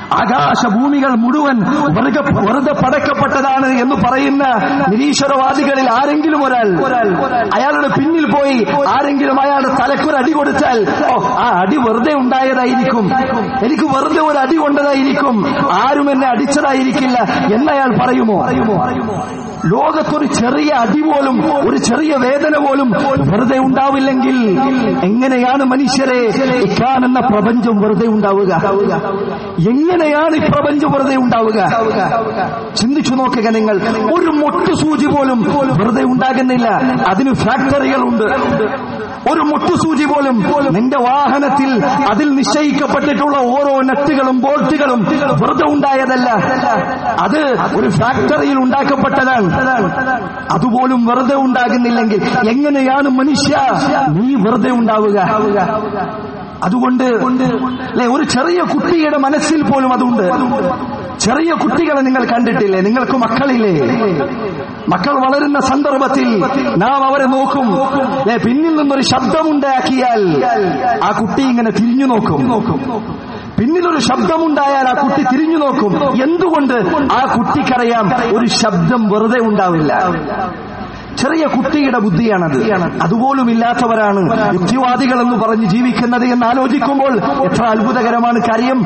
ആകാശഭൂമികൾ മുഴുവൻ വെറുതെ വെറുതെ പടക്കപ്പെട്ടതാണ് എന്ന് പറയുന്ന നിരീശ്വരവാദികളിൽ ആരെങ്കിലും ഒരാൾ അയാളുടെ പിന്നിൽ പോയി ആരെങ്കിലും അയാളുടെ തലക്കൊരു അടി കൊടുത്താൽ ഓ ആ അടി വെറുതെ ഉണ്ടായതായിരിക്കും, എനിക്ക് വെറുതെ ഒരു അടി കൊണ്ടതായിരിക്കും, ആരും എന്നെ അടിച്ചതായിരിക്കില്ല എന്നയാൾ പറയുമോ? ലോകത്തൊരു ചെറിയ അടി പോലും ഒരു ചെറിയ വേദന പോലും വെറുതെ ഉണ്ടാവില്ലെങ്കിൽ എങ്ങനെയാണ് മനുഷ്യരെ ഇക്കാണെന്ന പ്രപഞ്ചം വെറുതെ ഉണ്ടാവുക? എങ്ങനെയാണ് ഈ പ്രപഞ്ചം വെറുതെ ഉണ്ടാവുക? ചിന്തിച്ചു നോക്കുക നിങ്ങൾ. ഒരു മൊട്ടുസൂചി പോലും വെറുതെ ഉണ്ടാകുന്നില്ല. അതിന് ഫാക്ടറികളുണ്ട്. ഒരു മുട്ടുസൂചി പോലും നിന്റെ വാഹനത്തിൽ അതിൽ നിശ്ചയിക്കപ്പെട്ടിട്ടുള്ള ഓരോ നട്ടുകളും ബോൾട്ടുകളും വെറുതെ ഉണ്ടായതല്ല, അത് ഒരു ഫാക്ടറിയിൽ ഉണ്ടാക്കപ്പെട്ടതാണ്. അതുപോലും വെറുതെ ഉണ്ടാകുന്നില്ലെങ്കിൽ എങ്ങനെയാണ് മനുഷ്യ നീ വെറുതെ ഉണ്ടാവുക? അതുകൊണ്ട് ഒരു ചെറിയ കുട്ടിയുടെ മനസ്സിൽ പോലും അതുണ്ട്. ചെറിയ കുട്ടികളെ നിങ്ങൾ കണ്ടിട്ടില്ലേ? നിങ്ങൾക്ക് മക്കളില്ലേ? മക്കൾ വളരുന്ന സന്ദർഭത്തിൽ നാം അവരെ നോക്കും. പിന്നിൽ നിന്നൊരു ശബ്ദമുണ്ടാക്കിയാൽ ആ കുട്ടി ഇങ്ങനെ തിരിഞ്ഞു നോക്കും. പിന്നിലൊരു ശബ്ദമുണ്ടായാൽ ആ കുട്ടി തിരിഞ്ഞു നോക്കും. എന്തുകൊണ്ട്? ആ കുട്ടിക്കറിയാം ഒരു ശബ്ദം വെറുതെ ഉണ്ടാവില്ല. ചെറിയ കുട്ടിയുടെ ബുദ്ധിയാണത്. അതുപോലും ഇല്ലാത്തവരാണ് യുക്തിവാദികൾ എന്ന് പറഞ്ഞ് ജീവിക്കുന്നത് എന്ന് ആലോചിക്കുമ്പോൾ എത്ര അത്ഭുതകരമാണ് കാര്യം.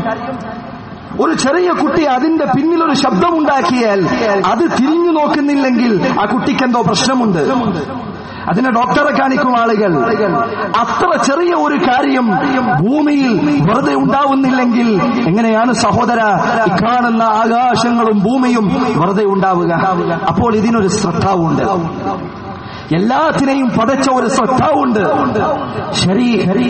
ഒരു ചെറിയ കുട്ടി അതിന്റെ പിന്നിലൊരു ശബ്ദമുണ്ടാക്കിയാൽ അത് തിരിഞ്ഞു നോക്കുന്നില്ലെങ്കിൽ ആ കുട്ടിക്ക് എന്തോ പ്രശ്നമുണ്ട്. അതിനെ ഡോക്ടറെ കാണിക്കും ആളുകൾ. അത്ര ചെറിയ ഒരു കാര്യം ഭൂമിയിൽ വെറുതെ ഉണ്ടാവുന്നില്ലെങ്കിൽ എങ്ങനെയാണ് സഹോദര ഈ കാണുന്ന ആകാശങ്ങളും ഭൂമിയും വെറുതെ ഉണ്ടാവുക? അപ്പോൾ ഇതിനൊരു ശ്രദ്ധാവുണ്ട്. എല്ലാത്തിനെയും പടച്ച ഒരു ശ്രദ്ധാവുണ്ട്. ശരി,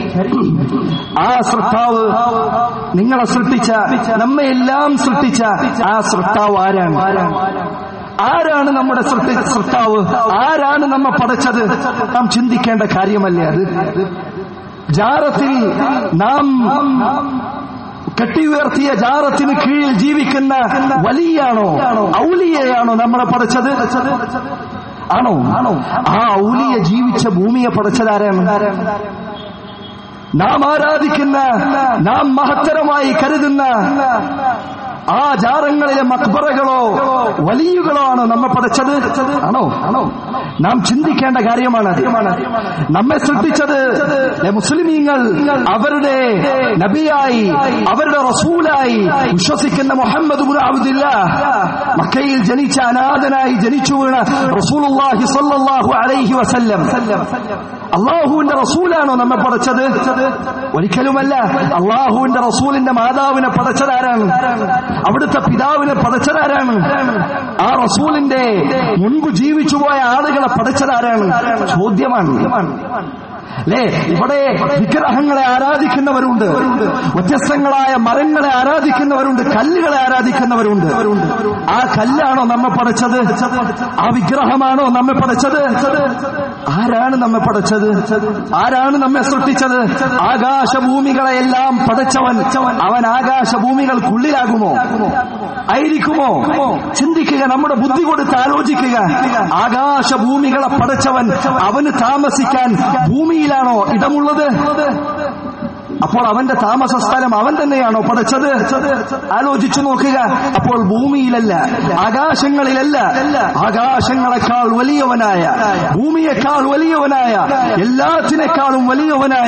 ആ ശ്രദ്ധാവ് നിങ്ങളെ സൃഷ്ടിച്ച, നമ്മെ എല്ലാം സൃഷ്ടിച്ച ആ ശ്രദ്ധാവ് ആരാണ്? ആരാണ് നമ്മുടെ സൃഷ്ടാവ്? ആരാണ് നമ്മെ പടച്ചത്? നാം ചിന്തിക്കേണ്ട കാര്യമല്ലേ അത്? ജാറത്തിൽ നാം കെട്ടിയുയർത്തിയ ജാറത്തിന് കീഴിൽ ജീവിക്കുന്ന വലിയാണോ ഔലിയയാണോ നമ്മളെ പടച്ചത്? ആണോ? ആ ഔലിയ ജീവിച്ച ഭൂമിയെ പടച്ചതാരാണ്? നാം ആരാധിക്കുന്ന, നാം മഹത്തരമായി കരുതുന്ന ആ ജാറങ്ങളിലെ മക്ബറകളോ വലിയുകളോ ആണോ നമ്മെ പടച്ചത്? ആണോ? നാം ചിന്തിക്കേണ്ട കാര്യമാണത്. നമ്മെ സൃഷ്ടിച്ചത് മുസ്ലിമീങ്ങൾ അവരുടെ നബിയായി, അവരുടെ റസൂലായി വിശ്വസിക്കുന്ന മുഹമ്മദ് ഇബ്നു അബ്ദുല്ലാഹ്, മക്കയിൽ ജനിച്ച അനാഥനായി ജനിച്ചു വീണ റസൂലുള്ളാഹി സ്വല്ലല്ലാഹു അലൈഹി വസല്ലം, അള്ളാഹുവിന്റെ റസൂലാണോ നമ്മെ പടച്ചത്? ഒരിക്കലുമല്ല. അള്ളാഹുവിന്റെ റസൂലിന്റെ മാതാവിനെ പടച്ചതാരാണ്? അവിടുത്തെ പിതാവിനെ പടച്ചതാരാണ്? ആ റസൂലിന്റെ മുൻപ് ജീവിച്ചുപോയ ആളുകളെ പടച്ചതാരാണ്? ചോദ്യമാണ് അല്ലേ? ഇവിടെ വിഗ്രഹങ്ങളെ ആരാധിക്കുന്നവരുണ്ട്, വ്യത്യസ്തങ്ങളായ മരങ്ങളെ ആരാധിക്കുന്നവരുണ്ട്, കല്ലുകളെ ആരാധിക്കുന്നവരുണ്ട്. ആ കല്ലാണോ നമ്മെ പടച്ചത്? ആ വിഗ്രഹമാണോ നമ്മെ പടച്ചത്? ആരാണ് നമ്മെ പടച്ചത്? ആരാണ് നമ്മെ സൃഷ്ടിച്ചത്? ആകാശഭൂമികളെയെല്ലാം പടച്ചവൻ അവൻ ആകാശഭൂമികൾക്കുള്ളിലാകുമോ? ആയിരിക്കുമോ? ചിന്തിക്കുക, നമ്മുടെ ബുദ്ധി കൊടുത്ത് ആലോചിക്കുക. ആകാശഭൂമികളെ പടച്ചവൻ അവന് താമസിക്കാൻ ഭൂമിയിലാണോ ഇടമുള്ളത്? അപ്പോൾ അവന്റെ താമസ സ്ഥലം അവൻ തന്നെയാണോ പടച്ചത്? ആലോചിച്ചു നോക്കുക. അപ്പോൾ ഭൂമിയിലല്ല, ആകാശങ്ങളിലല്ല, ആകാശങ്ങളെക്കാൾ വലിയവനായ, ഭൂമിയേക്കാൾ വലിയവനായ, എല്ലാത്തിനേക്കാളും വലിയവനായ,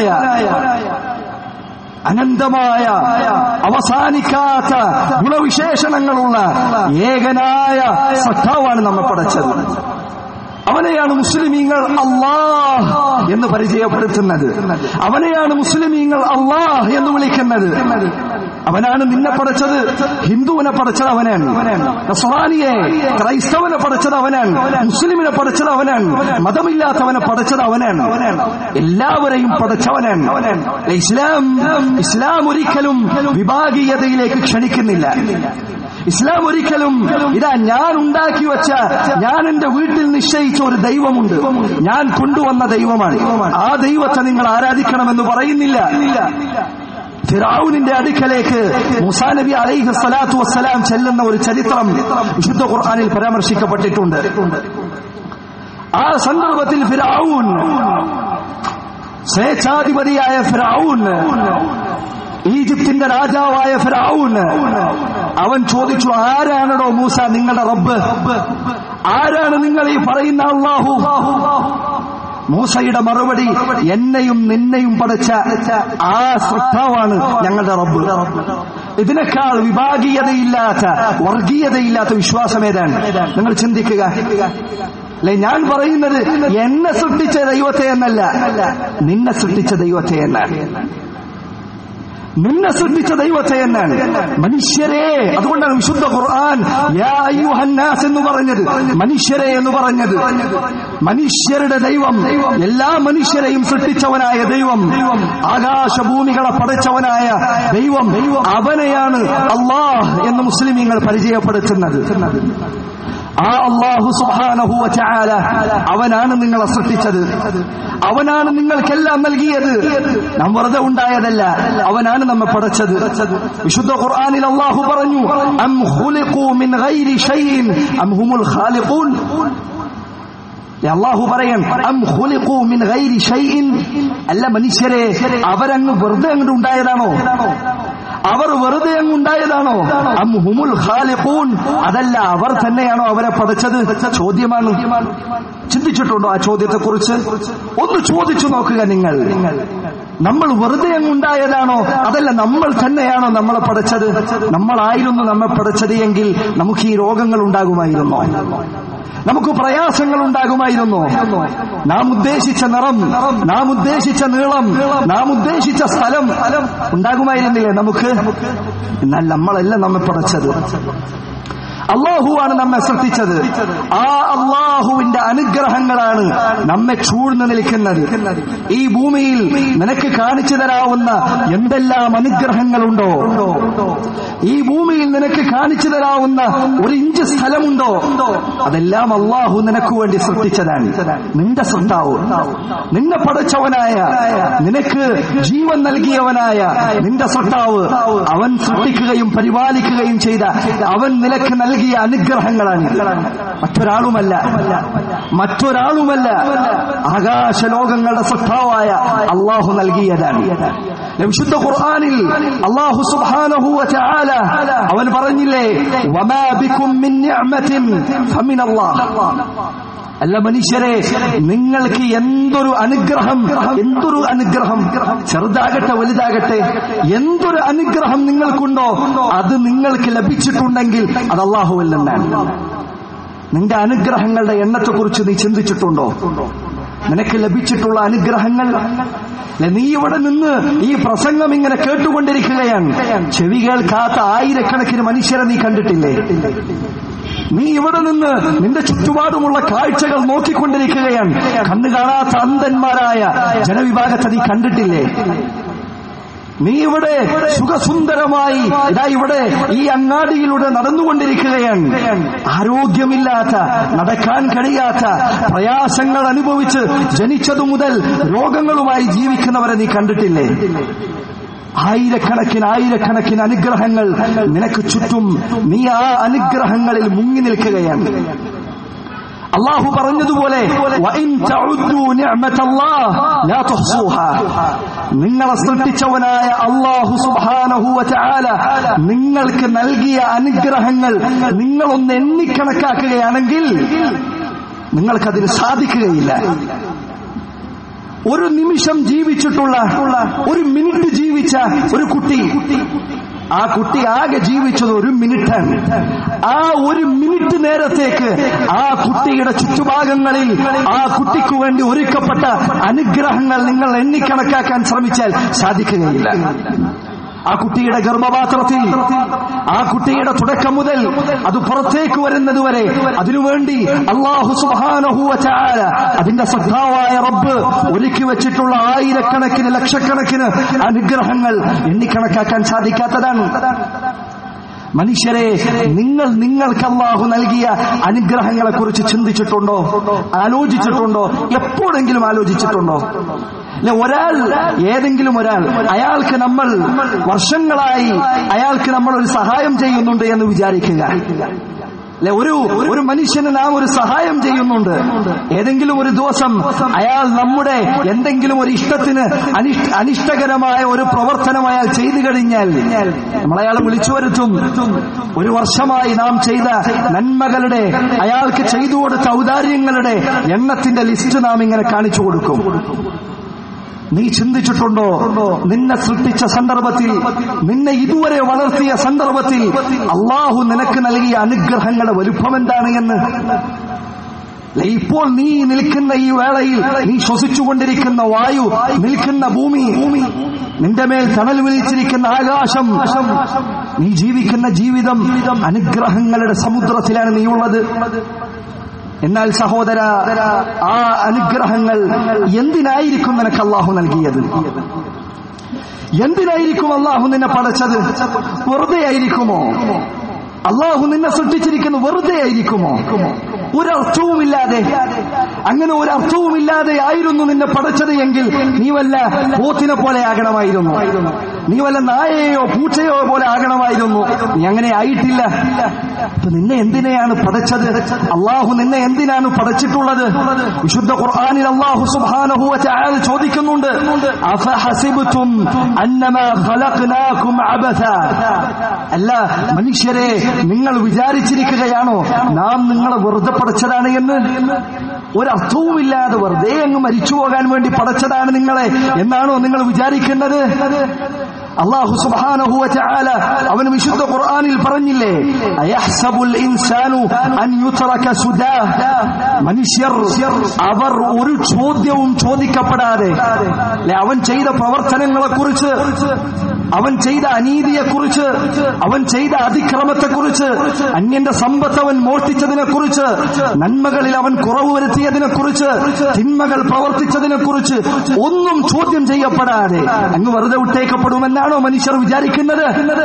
അനന്തമായ അവസാനിക്കാത്ത ഗുണവിശേഷണങ്ങളുള്ള ഏകനായ സത്താവാണ് നമ്മെ പടച്ചത്. അവനെയാണ് മുസ്ലിമീങ്ങൾ അല്ലാഹ് എന്ന് പരിചയപ്പെടുത്തുന്നത്. അവനെയാണ് മുസ്ലിമീങ്ങൾ അല്ലാഹ് എന്ന് വിളിക്കുന്നത്. അവനാണ് നിന്നെ പടച്ചത്. ഹിന്ദുവിനെ പടച്ചത് അവനാണ്, നസ്രാനിയെ ക്രൈസ്തവനെ പടച്ചത് അവനാണ്, മുസ്ലിമിനെ പടച്ചത് അവനാണ്, മതമില്ലാത്തവനെ പടച്ചത് അവനാണ്. എല്ലാവരെയും പടച്ചവനാണ്. ഇസ്ലാം ഇസ്ലാം ഒരിക്കലും വിഭാഗീയതയിലേക്ക് ക്ഷണിക്കുന്നില്ല. ഇസ്ലാം ഒരിക്കലും ഇതാ ഞാൻ ഉണ്ടാക്കി വെച്ച, ഞാൻ എന്റെ വീട്ടിൽ നിശ്ചയിച്ച ഒരു ദൈവമുണ്ട്, ഞാൻ കൊണ്ടുവന്ന ദൈവമാണ്, ആ ദൈവത്തെ നിങ്ങൾ ആരാധിക്കണമെന്ന് പറയുന്നില്ല. ഫിർഔനിന്റെ അടുക്കലേക്ക് മൂസാ നബി അലൈഹി സ്വലാത്തു വസ്സലാം ചെല്ലുന്ന ഒരു ചരിത്രം വിശുദ്ധ ഖുർആനിൽ പരാമർശിക്കപ്പെട്ടിട്ടുണ്ട്. ആ സന്ദർഭത്തിൽ ഫിർഔൻ, സ്വേച്ഛാധിപതിയായ ഫിർഔൻ ഈജിപ്തിന്റെ രാജാവായ ഫിർഔൻ അവൻ ചോദിച്ചു, ആരാണോ മൂസ നിങ്ങളുടെ റബ്ബ്? ആരാണ് നിങ്ങൾ ഈ പറയുന്ന അല്ലാഹു? മൂസയുടെ മറുപടി, എന്നെയും നിന്നെയും പടച്ച ആ സൃഷ്ടാവാണ് ഞങ്ങളുടെ റബ്ബ്. ഇതിനേക്കാൾ വിഭാഗീയതയില്ലാത്ത വർഗീയതയില്ലാത്ത വിശ്വാസം ഏതാണ്? നിങ്ങൾ ചിന്തിക്കുക. അല്ലെ, ഞാൻ പറയുന്നത് എന്നെ സൃഷ്ടിച്ച ദൈവത്തെ എന്നല്ല, നിന്നെ സൃഷ്ടിച്ച ദൈവത്തെ എന്നാണ്. നിന്നെ സൃഷ്ടിച്ച ദൈവത്തെ എന്നാണ്. മനുഷ്യരെ, അതുകൊണ്ടാണ് വിശുദ്ധ ഖുർആൻ യാ അയ്യുഹന്നാസ് എന്ന് പറഞ്ഞത്, മനുഷ്യരെ എന്ന് പറഞ്ഞത്. മനുഷ്യരുടെ ദൈവം, എല്ലാ മനുഷ്യരെയും സൃഷ്ടിച്ചവനായ ദൈവം, ആകാശഭൂമികളെ പടച്ചവനായ ദൈവം, അവനെയാണ് അല്ലാഹ് എന്ന് മുസ്ലിമീങ്ങൾ പരിചയപ്പെടുത്തുന്നത്. ആ അല്ലാഹു സുബ്ഹാനഹു വ തആല അവനാണ് നിങ്ങളെ സൃഷ്ടിച്ചത്, അവനാണ് നിങ്ങൾക്കെല്ലാം നൽകിയത്. നാം വെറുതെ ഉണ്ടായതല്ല, അവനാണ് നമ്മെ പടച്ചത്. വിശുദ്ധ ഖുർആനിൽ അല്ലാഹു പറഞ്ഞു, അം ഖുലിഖൂ മിൻ ഗൈരി ഷൈഇൻ അം ഹുമുൽ ഖാലിഖൂൻ. അല്ലാഹു പറയാൻ, അം ഖുലിഖൂ മിൻ ഗൈരി ഷൈഇൻ, അല്ല മനുഷ്യരെ അവരങ്ങ് വെറുതെ അങ്ങോട്ട് ഉണ്ടായതാണോ? അവർ വെറുതെ അങ്ങ് ഉണ്ടായതാണോ? അം ഹുമുൽ ഖാലിഖൂൻ, അതല്ല അവർ തന്നെയാണോ അവരെ പടച്ചത്? ചോദ്യമാണ്. ചിന്തിച്ചിട്ടുണ്ടോ ആ ചോദ്യത്തെ കുറിച്ച്? ഒന്ന് ചോദിച്ചു നോക്കുക നിങ്ങൾ. നമ്മൾ വെറുതെ അങ്ങ് ഉണ്ടായതാണോ, അതല്ല നമ്മൾ തന്നെയാണോ നമ്മളെ പടച്ചത്? നമ്മളായിരുന്നു നമ്മെ പടച്ചത് എങ്കിൽ നമുക്ക് ഈ രോഗങ്ങൾ ഉണ്ടാകുമായിരുന്നോ? നമുക്ക് പ്രയാസങ്ങൾ ഉണ്ടാകുമായിരുന്നോ? നാം ഉദ്ദേശിച്ച നിറം, നാം ഉദ്ദേശിച്ച നീളം, നാം ഉദ്ദേശിച്ച സ്ഥലം ഉണ്ടാകുമായിരുന്നില്ലേ നമുക്ക്? എന്നാൽ നമ്മളല്ല നമ്മെ പടച്ചത്, അല്ലാഹുവാണ് നമ്മെ സൃഷ്ടിച്ചത്. ആ അല്ലാഹുവിന്റെ അനുഗ്രഹങ്ങളാണ് നമ്മെ ചൂഴ്ന്നു നിൽക്കുന്നത്. ഈ ഭൂമിയിൽ നിനക്ക് കാണിച്ചു തരാവുന്ന എന്തെല്ലാം അനുഗ്രഹങ്ങളുണ്ടോ, ഈ ഭൂമിയിൽ നിനക്ക് കാണിച്ചു തരാവുന്ന ഒരു ഇഞ്ച് സ്ഥലമുണ്ടോ, അതെല്ലാം അല്ലാഹു നിനക്ക് വേണ്ടി സൃഷ്ടിച്ചതാണ്. നിന്റെ സൃഷ്ടാവ്, നിന്നെ പടച്ചവനായ, നിനക്ക് ജീവൻ നൽകിയവനായ നിന്റെ സൃഷ്ടാവ്, അവൻ സൃഷ്ടിക്കുകയും പരിപാലിക്കുകയും ചെയ്ത അവൻ നിനക്ക് നൽകിയ അനുഗ്രഹങ്ങളാണ്. മറ്റൊരാളുമല്ല, മറ്റൊരാളുമല്ല, ആകാശലോകങ്ങളുടെ സൃഷ്ടാവായ അല്ലാഹു നൽകിയതാണ്. വിശുദ്ധ ഖുർആനിൽ അല്ലാഹു സുബ്ഹാനഹു വ തആല അവൻ പറഞ്ഞില്ലേ, വമാ ബികും മിൻ നിഅമത്തിൻ ഫമിനല്ലാഹ്. അല്ല മനുഷ്യരെ, നിങ്ങൾക്ക് എന്തൊരു അനുഗ്രഹം, എന്തൊരു അനുഗ്രഹം, ചെറുതാകട്ടെ വലുതാകട്ടെ, എന്തൊരു അനുഗ്രഹം നിങ്ങൾക്കുണ്ടോ അത് നിങ്ങൾക്ക് ലഭിച്ചിട്ടുണ്ടെങ്കിൽ അത് അല്ലാഹുവിൽ നിന്നാണ്. നിന്റെ അനുഗ്രഹങ്ങളുടെ എണ്ണത്തെക്കുറിച്ച് നീ ചിന്തിച്ചിട്ടുണ്ടോ? നിനക്ക് ലഭിച്ചിട്ടുള്ള അനുഗ്രഹങ്ങൾ, നീ ഇവിടെ നിന്ന് ഈ പ്രസംഗം ഇങ്ങനെ കേട്ടുകൊണ്ടിരിക്കുകയാണ്, ചെവി കേൾക്കാത്ത ആയിരക്കണക്കിന് മനുഷ്യരെ നീ കണ്ടിട്ടില്ലേ? നീ ഇവിടെ നിന്ന് നിന്റെ ചുറ്റുപാടുമുള്ള കാഴ്ചകൾ നോക്കിക്കൊണ്ടിരിക്കുകയാണ്, കണ്ണു കാണാത്ത അന്ധന്മാരായ ജനവിഭാഗത്തെ നീ കണ്ടിട്ടില്ലേ? നീ ഇവിടെ സുഖസുന്ദരമായി ഇതാ ഇവിടെ ഈ അങ്ങാടിയിലൂടെ നടന്നുകൊണ്ടിരിക്കുകയാണ്, ആരോഗ്യമില്ലാത്ത, നടക്കാൻ കഴിയാത്ത, പ്രയാസങ്ങൾ അനുഭവിച്ച് ജനിച്ചതു മുതൽ രോഗങ്ങളുമായി ജീവിക്കുന്നവരെ നീ കണ്ടിട്ടില്ലേ? ആയിരക്കണക്കിന് ആയിരക്കണക്കിന് അനുഗ്രഹങ്ങൾ നിനക്ക് ചുറ്റും, നീ ആ അനുഗ്രഹങ്ങളിൽ മുങ്ങി നിൽക്കുകയാണ്. അല്ലാഹു പറഞ്ഞതുപോലെ വഇൻ തഉദ്ദു നിഅമതല്ലാഹ് ലാ തുഹ്സുഹാ. നിങ്ങളെ സൃഷ്ടിച്ചവനായ അല്ലാഹു സുബ്ഹാനഹു വ തആല നിങ്ങൾക്ക് നൽകിയ അനുഗ്രഹങ്ങൾ നിങ്ങളൊന്ന് എണ്ണിക്കണക്കാക്കുകയാണെങ്കിൽ നിങ്ങൾക്കതിന് സാധിക്കുകയില്ല. ഒരു നിമിഷം ജീവിച്ചിട്ടുള്ള, ഒരു മിനിറ്റ് ജീവിച്ച ഒരു കുട്ടി, ആ കുട്ടി ആകെ ജീവിച്ചത് ഒരു മിനിറ്റാണ്. ആ ഒരു മിനിറ്റ് നേരത്തേക്ക് ആ കുട്ടിയുടെ ചുറ്റുഭാഗങ്ങളിൽ ആ കുട്ടിക്ക് വേണ്ടി ഒരുക്കപ്പെട്ട അനുഗ്രഹങ്ങൾ നിങ്ങൾ എണ്ണിക്കണക്കാക്കാൻ ശ്രമിച്ചാൽ സാധിക്കുകയില്ല. ആ കുട്ടിയുടെ ഗർഭപാത്രത്തിൽ, ആ കുട്ടിയുടെ തുടക്കം മുതൽ അത് പുറത്തേക്ക് വരുന്നതുവരെ അതിനുവേണ്ടി അല്ലാഹു സുബ്ഹാനഹു വ തആല അതിന്റെ സത്താവായ റബ്ബ് ഒരുക്കി വെച്ചിട്ടുള്ള ആയിരക്കണക്കിന് ലക്ഷക്കണക്കിന് അനുഗ്രഹങ്ങൾ എണ്ണിക്കണക്കാക്കാൻ സാധിക്കാത്തതാണ്. മനുഷ്യരെ, നിങ്ങൾ നിങ്ങൾക്ക് അല്ലാഹു നൽകിയ അനുഗ്രഹങ്ങളെ കുറിച്ച് ചിന്തിച്ചിട്ടുണ്ടോ? ആലോചിച്ചിട്ടുണ്ടോ? എപ്പോഴെങ്കിലും ആലോചിച്ചിട്ടുണ്ടോ? അല്ലെ, ഒരാൾ, ഏതെങ്കിലും ഒരാൾ, അയാൾക്ക് നമ്മൾ വർഷങ്ങളായി അയാൾക്ക് നമ്മൾ ഒരു സഹായം ചെയ്യുന്നുണ്ട് എന്ന് വിചാരിക്കുക. അല്ലെ? ഒരു ഒരു മനുഷ്യന് നാം ഒരു സഹായം ചെയ്യുന്നുണ്ട്. ഏതെങ്കിലും ഒരു ദിവസം അയാൾ നമ്മുടെ എന്തെങ്കിലും ഒരു ഇഷ്ടത്തിന് അനിഷ്ടകരമായ ഒരു പ്രവർത്തനം അയാൾ ചെയ്തു കഴിഞ്ഞാൽ നമ്മളയാൾ വിളിച്ചു വരുത്തും. ഒരു വർഷമായി നാം ചെയ്ത നന്മകളുടെ, അയാൾക്ക് ചെയ്തു കൊടുത്ത ഔദാര്യങ്ങളുടെ എണ്ണത്തിന്റെ ലിസ്റ്റ് നാം ഇങ്ങനെ കാണിച്ചു കൊടുക്കും. നീ ചിന്തിച്ചിട്ടുണ്ടോ, നിന്നെ സൃഷ്ടിച്ച സന്ദർഭത്തിൽ, നിന്നെ ഇതുവരെ വളർത്തിയ സന്ദർഭത്തിൽ അള്ളാഹു നിനക്ക് നൽകിയ അനുഗ്രഹങ്ങളുടെ വലുപ്പം എന്താണ് എന്ന്? ഇപ്പോൾ നീ നിൽക്കുന്ന ഈ വേളയിൽ, നീ ശ്വസിച്ചുകൊണ്ടിരിക്കുന്ന വായു, നിൽക്കുന്ന ഭൂമി, നിന്റെ മേൽ തണൽ വിളിച്ചിരിക്കുന്ന ആകാശം, നീ ജീവിക്കുന്ന ജീവിതം അനുഗ്രഹങ്ങളുടെ സമുദ്രത്തിലാണ് നീയുള്ളത്. എന്നാൽ സഹോദര, ആ അനുഗ്രഹങ്ങൾ എന്തിനായിരിക്കും നിനക്ക് അള്ളാഹു നൽകിയത്? എന്തിനായിരിക്കും അള്ളാഹു നിന്നെ പടച്ചത്? വെറുതെ ആയിരിക്കുമോ? അള്ളാഹു നിന്നെ സൃഷ്ടിച്ചിരിക്കുന്നു വെറുതെ ആയിരിക്കുമോ? ഒരർത്ഥവുമില്ലാതെ, അങ്ങനെ ഒരർത്ഥവുമില്ലാതെ ആയിരുന്നു നിന്നെ പടച്ചത് എങ്കിൽ നീ വല്ല പോത്തിനെ പോലെ ആകണമായിരുന്നു, നീ വല്ല നായയോ പൂച്ചയോ പോലെ ആകണമായിരുന്നു. നീ അങ്ങനെ ആയിട്ടില്ല. അപ്പൊ നിന്നെ എന്തിനെയാണ് പടച്ചത്? അള്ളാഹു നിന്നെ എന്തിനാണ് പടച്ചിട്ടുള്ളത്? വിശുദ്ധ ഖുർആനിൽ അള്ളാഹു സുബ്ഹാനഹു വ തആല ചോദിക്കുന്നുണ്ട്, അഫഹസിബ്തും അന്നമാ ഖലഖനാകും അബസ. അല്ല മനുഷ്യരെ, നിങ്ങൾ വിചാരിച്ചിരിക്കുകയാണോ നാം നിങ്ങളെ വെറുതെ പടച്ചതാണ് എന്ന്? ഒരർത്ഥവുമില്ലാതെ വെറുതെ അങ്ങ് മരിച്ചു പോകാൻ വേണ്ടി പടച്ചതാണ് നിങ്ങളെ എന്നാണോ നിങ്ങൾ വിചാരിക്കുന്നത്? അല്ലാഹു സുബ്ഹാനഹു വ തആല അവൻ വിശുദ്ധ ഖുർആനിൽ പറഞ്ഞില്ലേ, അയഹ്സബുൽ ഇൻസാനു അൻ യുത്രക സുദാ. മനുഷ്യർ അവർ ഒരു ചോദ്യവും ചോദിക്കപ്പെടാതെ, അവൻ ചെയ്ത പ്രവർത്തനങ്ങളെ കുറിച്ച്, അവൻ ചെയ്ത അനീതിയെ കുറിച്ച്, അവൻ ചെയ്ത അതിക്രമത്തെ കുറിച്ച്, അന്യന്റെ സമ്പത്ത് അവൻ മോഷ്ടിച്ചതിനെ കുറിച്ച്, നന്മകളിൽ അവൻ കുറവ് വരുത്തിയതിനെ കുറിച്ച്, തിന്മകൾ പ്രവർത്തിച്ചതിനെ കുറിച്ച് ഒന്നും ചോദ്യം ചെയ്യപ്പെടാതെ അങ്ങ് വെറുതെ വിട്ടേക്കപ്പെടുമെന്നാണോ മനുഷ്യർ വിചാരിക്കുന്നത്?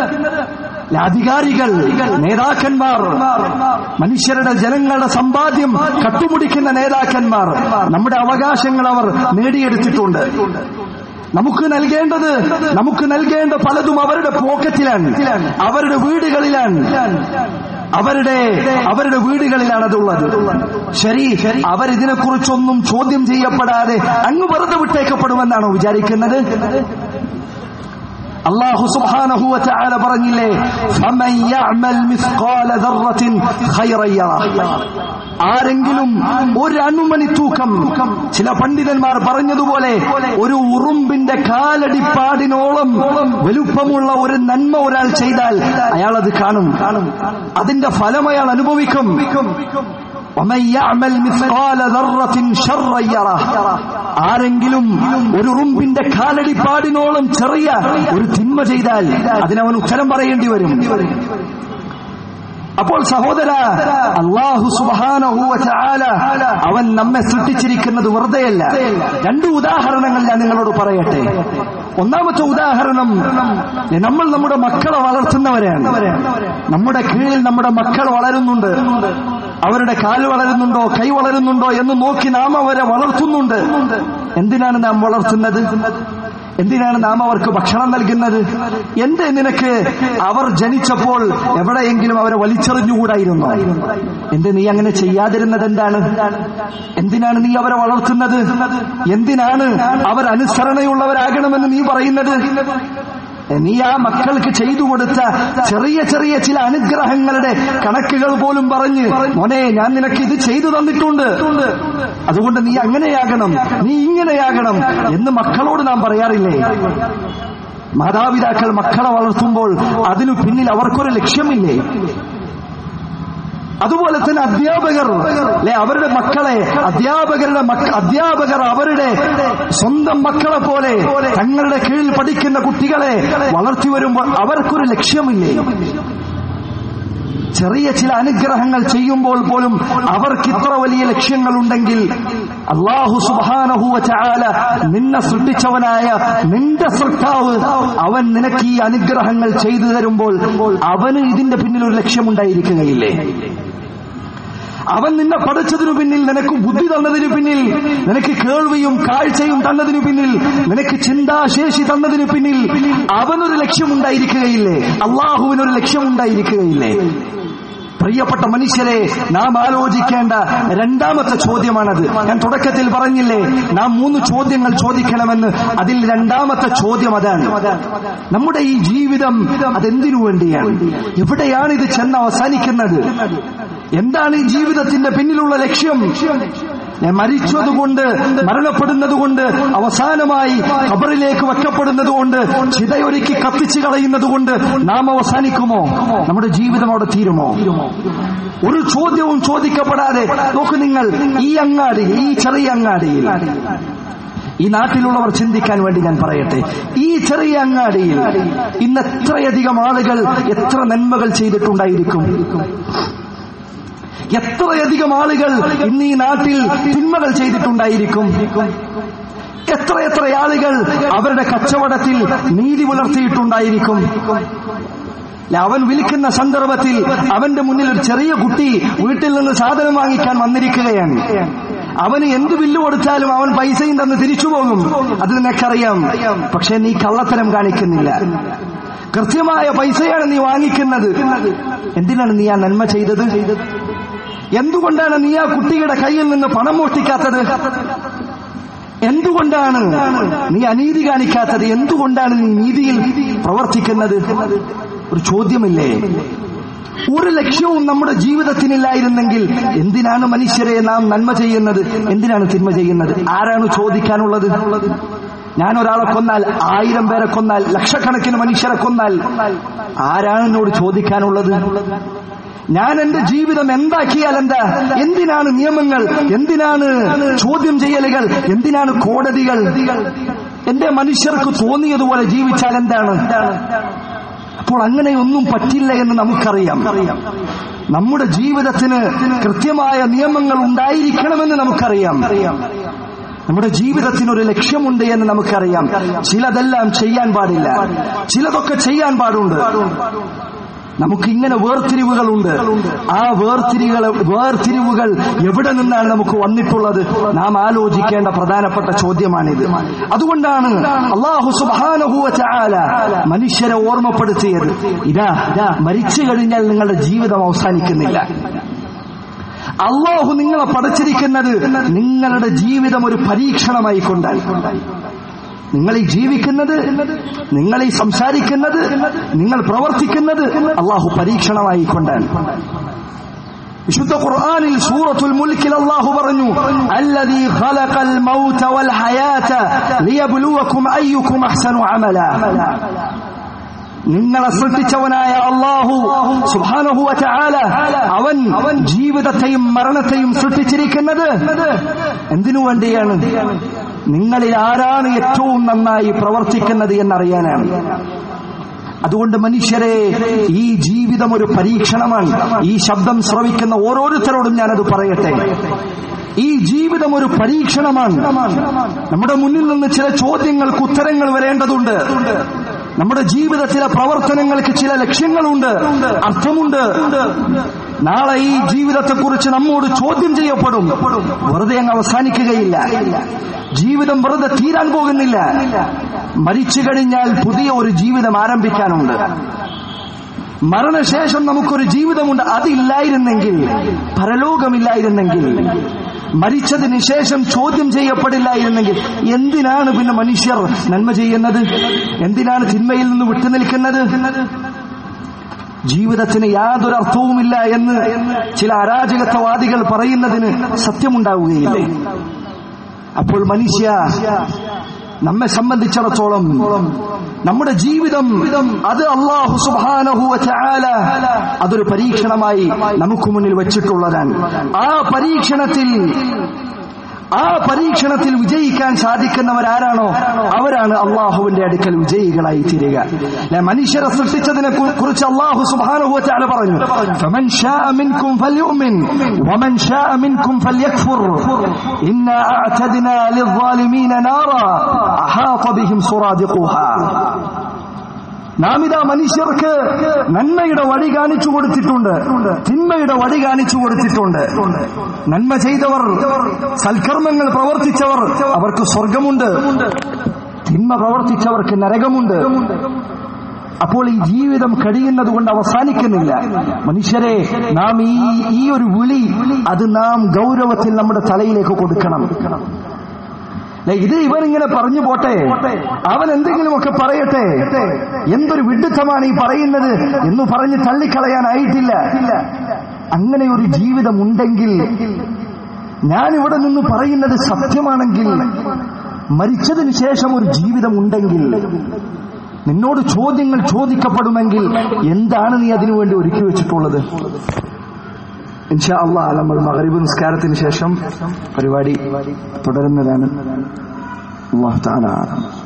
അധികാരികൾ, നേതാക്കന്മാർ, മനുഷ്യരുടെ ജനങ്ങളുടെ സമ്പാദ്യം കട്ടുമുടിക്കുന്ന നേതാക്കന്മാർ നമ്മുടെ അവകാശങ്ങൾ അവർ നേടിയെടുത്തിട്ടുണ്ട്. നമുക്ക് നൽകേണ്ടത്, നമുക്ക് നൽകേണ്ട പലതും അവരുടെ പോക്കറ്റിലാണ്, അവരുടെ വീടുകളിലാണ്, അവരുടെ അവരുടെ വീടുകളിലാണ് അതുള്ളത്. ശരി, അവരിതിനെ കുറിച്ചൊന്നും ചോദ്യം ചെയ്യപ്പെടാതെ അങ്ങ് വെറുതെ വിട്ടേക്കപ്പെടുമെന്നാണോ വിചാരിക്കുന്നത്? അല്ലാഹു സുബ്ഹാനഹു വ തആല പറഞ്ഞില്ലേ, ഫമൻ യഅമൽ മിസ്ഖാല ദർറത്തിൻ ഖൈറൻ യറ. ആരെങ്കിലും ഒരു അണുമണി തൂക്കം, ചില പണ്ഡിതന്മാർ പറഞ്ഞതുപോലെ ഒരു ഉറുമ്പിന്റെ കാലടിപ്പാടിനോളം വലുപ്പമുള്ള ഒരു നന്മ ഒരാൾ ചെയ്താൽ അയാൾ അത് കാണും, അതിന്റെ ഫലം അയാൾ അനുഭവിക്കും. ആരെങ്കിലും ഒരു ഉറുമ്പിന്റെ കാലടിപ്പാടിനോളം ചെറിയ ഒരു തിന്മ ചെയ്താൽ അതിനവൻ ഉത്തരം പറയേണ്ടി വരും. അപ്പോൾ സഹോദര, അല്ലാഹു സുബ്ഹാനഹു വ തആല അവൻ നമ്മെ സൃഷ്ടിച്ചിരിക്കുന്നത് വെറുതെയല്ല. രണ്ട് ഉദാഹരണങ്ങൾ ഞാൻ നിങ്ങളോട് പറയട്ടെ. ഒന്നാമത്തെ ഉദാഹരണം, നമ്മൾ നമ്മുടെ മക്കളെ വളർത്തുന്നവരാണ്. നമ്മുടെ കീഴിൽ നമ്മുടെ മക്കൾ വളരുന്നുണ്ട്. അവരുടെ കാല് വളരുന്നുണ്ടോ, കൈ വളരുന്നുണ്ടോ എന്ന് നോക്കി നാം അവരെ വളർത്തുന്നുണ്ട്. എന്തിനാണ് നാം വളർത്തുന്നത്? എന്തിനാണ് നാം അവർക്ക് ഭക്ഷണം നൽകുന്നത്? എന്ത് നിനക്ക് അവർ ജനിച്ചപ്പോൾ എവിടെയെങ്കിലും അവരെ വലിച്ചെറിഞ്ഞുകൂടായിരുന്നോ? എന്ത് നീ അങ്ങനെ ചെയ്യാതിരുന്നത്? എന്താണ്? എന്തിനാണ് നീ അവരെ വളർത്തുന്നത്? എന്തിനാണ് അവർ അനുസരണയുള്ളവരാകണമെന്ന് നീ പറയുന്നത്? നീ ആ മക്കൾക്ക് ചെയ്തു കൊടുത്ത ചെറിയ ചെറിയ ചില അനുഗ്രഹങ്ങളുടെ കണക്കുകൾ പോലും പറഞ്ഞ്, മോനെ ഞാൻ നിനക്ക് ഇത് ചെയ്തു തന്നിട്ടുണ്ട്, അതുകൊണ്ട് നീ അങ്ങനെയാകണം, നീ ഇങ്ങനെയാകണം എന്ന് മക്കളോട് നാം പറയാറില്ലേ? മാതാപിതാക്കൾ മക്കളെ വളർത്തുമ്പോൾ അതിനു പിന്നിൽ അവർക്കൊരു ലക്ഷ്യമില്ലേ? അതുപോലെ തന്നെ അധ്യാപകർ അല്ലെ, അവരുടെ മക്കളെ, അധ്യാപകരുടെ അധ്യാപകർ അവരുടെ സ്വന്തം മക്കളെ പോലെ തങ്ങളുടെ കീഴിൽ പഠിക്കുന്ന കുട്ടികളെ വളർത്തി വരുമ്പോൾ അവർക്കൊരു ലക്ഷ്യമില്ലേ? ചെറിയ ചില അനുഗ്രഹങ്ങൾ ചെയ്യുമ്പോൾ പോലും അവർക്ക് ഇത്ര വലിയ ലക്ഷ്യങ്ങളുണ്ടെങ്കിൽ അല്ലാഹു സുബ്ഹാനഹു വ തആല നിന്നെ സൃഷ്ടിച്ചവനായ നിന്റെ സൃഷ്ടാവ് അവൻ നിനക്ക് ഈ അനുഗ്രഹങ്ങൾ ചെയ്തു തരുമ്പോൾ അവന് ഇതിന്റെ പിന്നിൽ ഒരു ലക്ഷ്യമുണ്ടായിരിക്കുകയില്ലേ? അവൻ നിന്നെ പഠിച്ചതിനു പിന്നിൽ, നിനക്ക് ബുദ്ധി തന്നതിനു പിന്നിൽ, നിനക്ക് കേൾവിയും കാഴ്ചയും തന്നതിനു പിന്നിൽ, നിനക്ക് ചിന്താശേഷി തന്നതിനു പിന്നിൽ അവനൊരു ലക്ഷ്യമുണ്ടായിരിക്കുകയില്ലേ? അള്ളാഹുവിനൊരു ലക്ഷ്യമുണ്ടായിരിക്കുകയില്ലേ? പ്രിയപ്പെട്ട മനുഷ്യരെ, നാം ആലോചിക്കേണ്ട രണ്ടാമത്തെ ചോദ്യമാണത്. ഞാൻ തുടക്കത്തിൽ പറഞ്ഞില്ലേ നാം മൂന്ന് ചോദ്യങ്ങൾ ചോദിക്കണമെന്ന്. അതിൽ രണ്ടാമത്തെ ചോദ്യം അതാണ്, നമ്മുടെ ഈ ജീവിതം അതെന്തിനു വേണ്ടിയാണ്? എവിടെയാണ് ഇത് ചെന്ന് അവസാനിക്കുന്നത്? എന്താണ് ഈ ജീവിതത്തിന്റെ പിന്നിലുള്ള ലക്ഷ്യം? മരിച്ചതുകൊണ്ട്, മരണപ്പെടുന്നതുകൊണ്ട്, അവസാനമായി ഖബറിലേക്ക് വെക്കപ്പെടുന്നതുകൊണ്ട്, ചിതയൊരുക്കി കത്തിച്ചു കളയുന്നതുകൊണ്ട് നാം അവസാനിക്കുമോ? നമ്മുടെ ജീവിതം അവിടെ തീരുമോ? ഒരു ചോദ്യവും ചോദിക്കപ്പെടാതെ നോക്കൂ നിങ്ങൾ, ഈ അങ്ങാടിയിൽ, ഈ ചെറിയ അങ്ങാടിയിൽ, ഈ നാട്ടിലുള്ളവർ ചിന്തിക്കാൻ വേണ്ടി ഞാൻ പറയട്ടെ, ഈ ചെറിയ അങ്ങാടിയിൽ ഇന്ന് എത്രയധികം ആളുകൾ എത്ര നന്മകൾ ചെയ്തിട്ടുണ്ടായിരിക്കും? എത്രയധികം ആളുകൾ ഇന്ന് ഈ നാട്ടിൽ തിന്മകൾ ചെയ്തിട്ടുണ്ടായിരിക്കും? എത്രയെത്ര ആളുകൾ അവരുടെ കച്ചവടത്തിൽ നീതി പുലർത്തിയിട്ടുണ്ടായിരിക്കും? അവൻ വിളിക്കുന്ന സന്ദർഭത്തിൽ അവന്റെ മുന്നിൽ ഒരു ചെറിയ കുട്ടി വീട്ടിൽ നിന്ന് സാധനം വാങ്ങിക്കാൻ വന്നിരിക്കുകയാണ്. അവന് എന്ത് ബില്ല് കൊടുത്താലും അവൻ പൈസയും തന്ന് തിരിച്ചു പോകും, അത് നിനക്കറിയാം. പക്ഷെ നീ കള്ളത്തരം കാണിക്കുന്നില്ല, കൃത്യമായ പൈസയാണ് നീ വാങ്ങിക്കുന്നത്. എന്തിനാണ് നീ ആ നന്മ ചെയ്തത്? എന്തുകൊണ്ടാണ് നീ ആ കുട്ടിയുടെ കയ്യിൽ നിന്ന് പണം മോഷ്ടിക്കാത്തത്? എന്തുകൊണ്ടാണ് നീ അനീതി കാണിക്കാത്തത്? എന്തുകൊണ്ടാണ് നീ നീതിയിൽ പ്രവർത്തിക്കുന്നത്? ഒരു ചോദ്യമില്ലേ? ഒരു ലക്ഷ്യവും നമ്മുടെ ജീവിതത്തിനില്ലായിരുന്നെങ്കിൽ എന്തിനാണ് മനുഷ്യരെ നാം നന്മ ചെയ്യുന്നത്, എന്തിനാണ് തിന്മ ചെയ്യുന്നത്? ആരാണ് ചോദിക്കാനുള്ളത്? ഞാൻ ഒരാളെ കൊന്നാൽ, ആയിരം പേരെ കൊന്നാൽ, ലക്ഷക്കണക്കിന് മനുഷ്യരെ കൊന്നാൽ ആരാണ് എന്നോട് ചോദിക്കാനുള്ളത്? ഞാൻ എന്റെ ജീവിതം എന്താക്കിയാൽ എന്താ? എന്തിനാണ് നിയമങ്ങൾ? എന്തിനാണ് ചോദ്യം ചെയ്യലുകൾ? എന്തിനാണ് കോടതികൾ? എന്റെ മനുഷ്യർക്ക് തോന്നിയതുപോലെ ജീവിച്ചാൽ എന്താണ്? അപ്പോൾ അങ്ങനെയൊന്നും പറ്റില്ല എന്ന് നമുക്കറിയാം. നമ്മുടെ ജീവിതത്തിന് കൃത്യമായ നിയമങ്ങൾ ഉണ്ടായിരിക്കണമെന്ന് നമുക്കറിയാം. നമ്മുടെ ജീവിതത്തിനൊരു ലക്ഷ്യമുണ്ട് എന്ന് നമുക്കറിയാം. ചിലതെല്ലാം ചെയ്യാൻ പാടില്ല, ചിലതൊക്കെ ചെയ്യാൻ പാടുണ്ട്. നമുക്കിങ്ങനെ വേർതിരിവുകളുണ്ട്. ആ വേർതിരിവുകൾ വേർതിരിവുകൾ എവിടെ നിന്നാണ് നമുക്ക് വന്നിട്ടുള്ളത്? നാം ആലോചിക്കേണ്ട പ്രധാനപ്പെട്ട ചോദ്യമാണിത്. അതുകൊണ്ടാണ് അല്ലാഹു സുബ്ഹാനഹു വ തആല മനുഷ്യരെ ഓർമ്മപ്പെടുത്തിയത്, ഇതാ മരിച്ചു കഴിഞ്ഞാൽ നിങ്ങളുടെ ജീവിതം അവസാനിക്കുന്നില്ല. അല്ലാഹു നിങ്ങളെ പഠിച്ചിരിക്കുന്നത് നിങ്ങളുടെ ജീവിതം ഒരു പരീക്ഷണമായി കൊണ്ടാണ്. നിങ്ങൾ ഈ ജീവിക്കുന്നത്, നിങ്ങൾ ഈ സംസാരിക്കുന്നത്, നിങ്ങൾ പ്രവർത്തിക്കുന്നത് അല്ലാഹു പരീക്ഷണമായി കൊണ്ടാണ്. വിശുദ്ധ ഖുർആനിൽ സൂറത്തുൽ മുൽക്കിൽ അല്ലാഹു പറഞ്ഞു, അല്ലദീ ഖലഖൽ മൗത വൽ ഹയാത ലിയബ്ലുവകും അയ്യുകും അഹ്സനു അമല. നിങ്ങളെ സൃഷ്ടിച്ചവനായ അല്ലാഹു സുബ്ഹാനഹു വ തആല അവൻ ജീവിതത്തെയും മരണത്തെയും സൃഷ്ടിച്ചിരിക്കുന്നത് എന്തിനു വേണ്ടിയാണ്? നിങ്ങളിൽ ആരാണ് ഏറ്റവും നന്നായി പ്രവർത്തിക്കുന്നത് എന്നറിയാനാണ്. അതുകൊണ്ട് മനുഷ്യരെ, ഈ ജീവിതം ഒരു പരീക്ഷണമാണ്. ഈ ശബ്ദം ശ്രവിക്കുന്ന ഓരോരുത്തരോടും ഞാനത് പറയട്ടെ, ഈ ജീവിതം ഒരു പരീക്ഷണമാണ്. നമ്മുടെ മുന്നിൽ നിന്ന് ചില ചോദ്യങ്ങൾക്ക് ഉത്തരങ്ങൾ വരേണ്ടതുണ്ട്. നമ്മുടെ ജീവിതത്തിലെ പ്രവർത്തനങ്ങൾക്ക് ചില ലക്ഷ്യങ്ങളുണ്ട്, അർത്ഥമുണ്ട്. നാളെ ഈ ജീവിതത്തെക്കുറിച്ച് നമ്മോട് ചോദ്യം ചെയ്യപ്പെടും. വെറുതെ അങ്ങ് അവസാനിക്കുകയില്ല. ജീവിതം വെറുതെ തീരാൻ പോകുന്നില്ല. മരിച്ചു കഴിഞ്ഞാൽ പുതിയ ഒരു ജീവിതം ആരംഭിക്കാനുണ്ട്. മരണശേഷം നമുക്കൊരു ജീവിതമുണ്ട്. അതില്ലായിരുന്നെങ്കിൽ, പരലോകമില്ലായിരുന്നെങ്കിൽ, മരിച്ചതിന് ശേഷം ചോദ്യം ചെയ്യപ്പെടില്ലായിരുന്നെങ്കിൽ എന്തിനാണ് പിന്നെ മനുഷ്യർ നന്മ ചെയ്യുന്നത്? എന്തിനാണ് തിന്മയിൽ നിന്ന് വിട്ടുനിൽക്കുന്നത്? ജീവിതത്തിന് യാതൊരു അർത്ഥവുമില്ല എന്ന് ചില അരാജകത്വവാദികൾ പറയുന്നതിന് സത്യമുണ്ടാവുകയില്ലേ? അപ്പോൾ മനുഷ്യ, നമ്മെ സംബന്ധിച്ചിടത്തോളം നമ്മുടെ ജീവിതം അത് അല്ലാഹു സുബ്ഹാനഹു വ തആല അതൊരു പരീക്ഷണമായി നമുക്ക് മുന്നിൽ വെച്ചിട്ടുള്ളതാണ്. ആ പരീക്ഷണത്തിൽ ആ പരീക്ഷണത്തിൽ വിജയിക്കാൻ സാധിക്കുന്നവരാരാണോ അവരാണ് അള്ളാഹുവിന്റെ അടുക്കൽ വിജയികളായി തീരുക. മനുഷ്യരെ സൃഷ്ടിച്ചതിനെ കുറിച്ച് അള്ളാഹു സുബ്ഹാനഹു വ തആല പറഞ്ഞു, ഫമൻ ശാഅ മിൻകും ഫൽയുമിൻ വമൻ ശാഅ മിൻകും ഫൽയക്ഫുർ ഇന്നാ അഅതദ്നാ ലിസ്സാലിമീന നാറാ അഹാത ബിഹിം സുറാദിഖുഹാ. നാം ഇതാ മനുഷ്യർക്ക് നന്മയുടെ വഴി കാണിച്ചു കൊടുത്തിട്ടുണ്ട്, തിന്മയുടെ വഴി കാണിച്ചു കൊടുത്തിട്ടുണ്ട്. നന്മ ചെയ്തവർ, സൽക്കർമ്മങ്ങൾ പ്രവർത്തിച്ചവർ, അവർക്ക് സ്വർഗമുണ്ട്. തിന്മ പ്രവർത്തിച്ചവർക്ക് നരകമുണ്ട്. അപ്പോൾ ഈ ജീവിതം കഴിയുന്നത് കൊണ്ട് അവസാനിക്കുന്നില്ല. മനുഷ്യരെ, നാം ഈ ഈ ഒരു വിളി അത് നാം ഗൗരവത്തിൽ നമ്മുടെ തലയിലേക്ക് കൊടുക്കണം. ഇത് ഇവനിങ്ങനെ പറഞ്ഞു പോട്ടെ, അവൻ എന്തെങ്കിലുമൊക്കെ പറയട്ടെ, എന്തൊരു വിഡ്ഢിത്തമാണ് ഈ പറയുന്നത് എന്ന് പറഞ്ഞ് തള്ളിക്കളയാനായിട്ടില്ല. അങ്ങനെ ഒരു ജീവിതം ഉണ്ടെങ്കിൽ, ഞാനിവിടെ നിന്ന് പറയുന്നത് സത്യമാണെങ്കിൽ, മരിച്ചതിന് ശേഷം ഒരു ജീവിതം ഉണ്ടെങ്കിൽ, നിന്നോട് ചോദ്യങ്ങൾ ചോദിക്കപ്പെടുമെങ്കിൽ എന്താണ് നീ അതിനുവേണ്ടി ഒരുക്കി വെച്ചിട്ടുള്ളത്? ഇൻഷാ അല്ലാഹ് നമ്മൾ മഗ്രിബ് നിസ്കാരത്തിന് ശേഷം പരിപാടി തുടരുന്നതാണ്. അല്ലാഹു തആല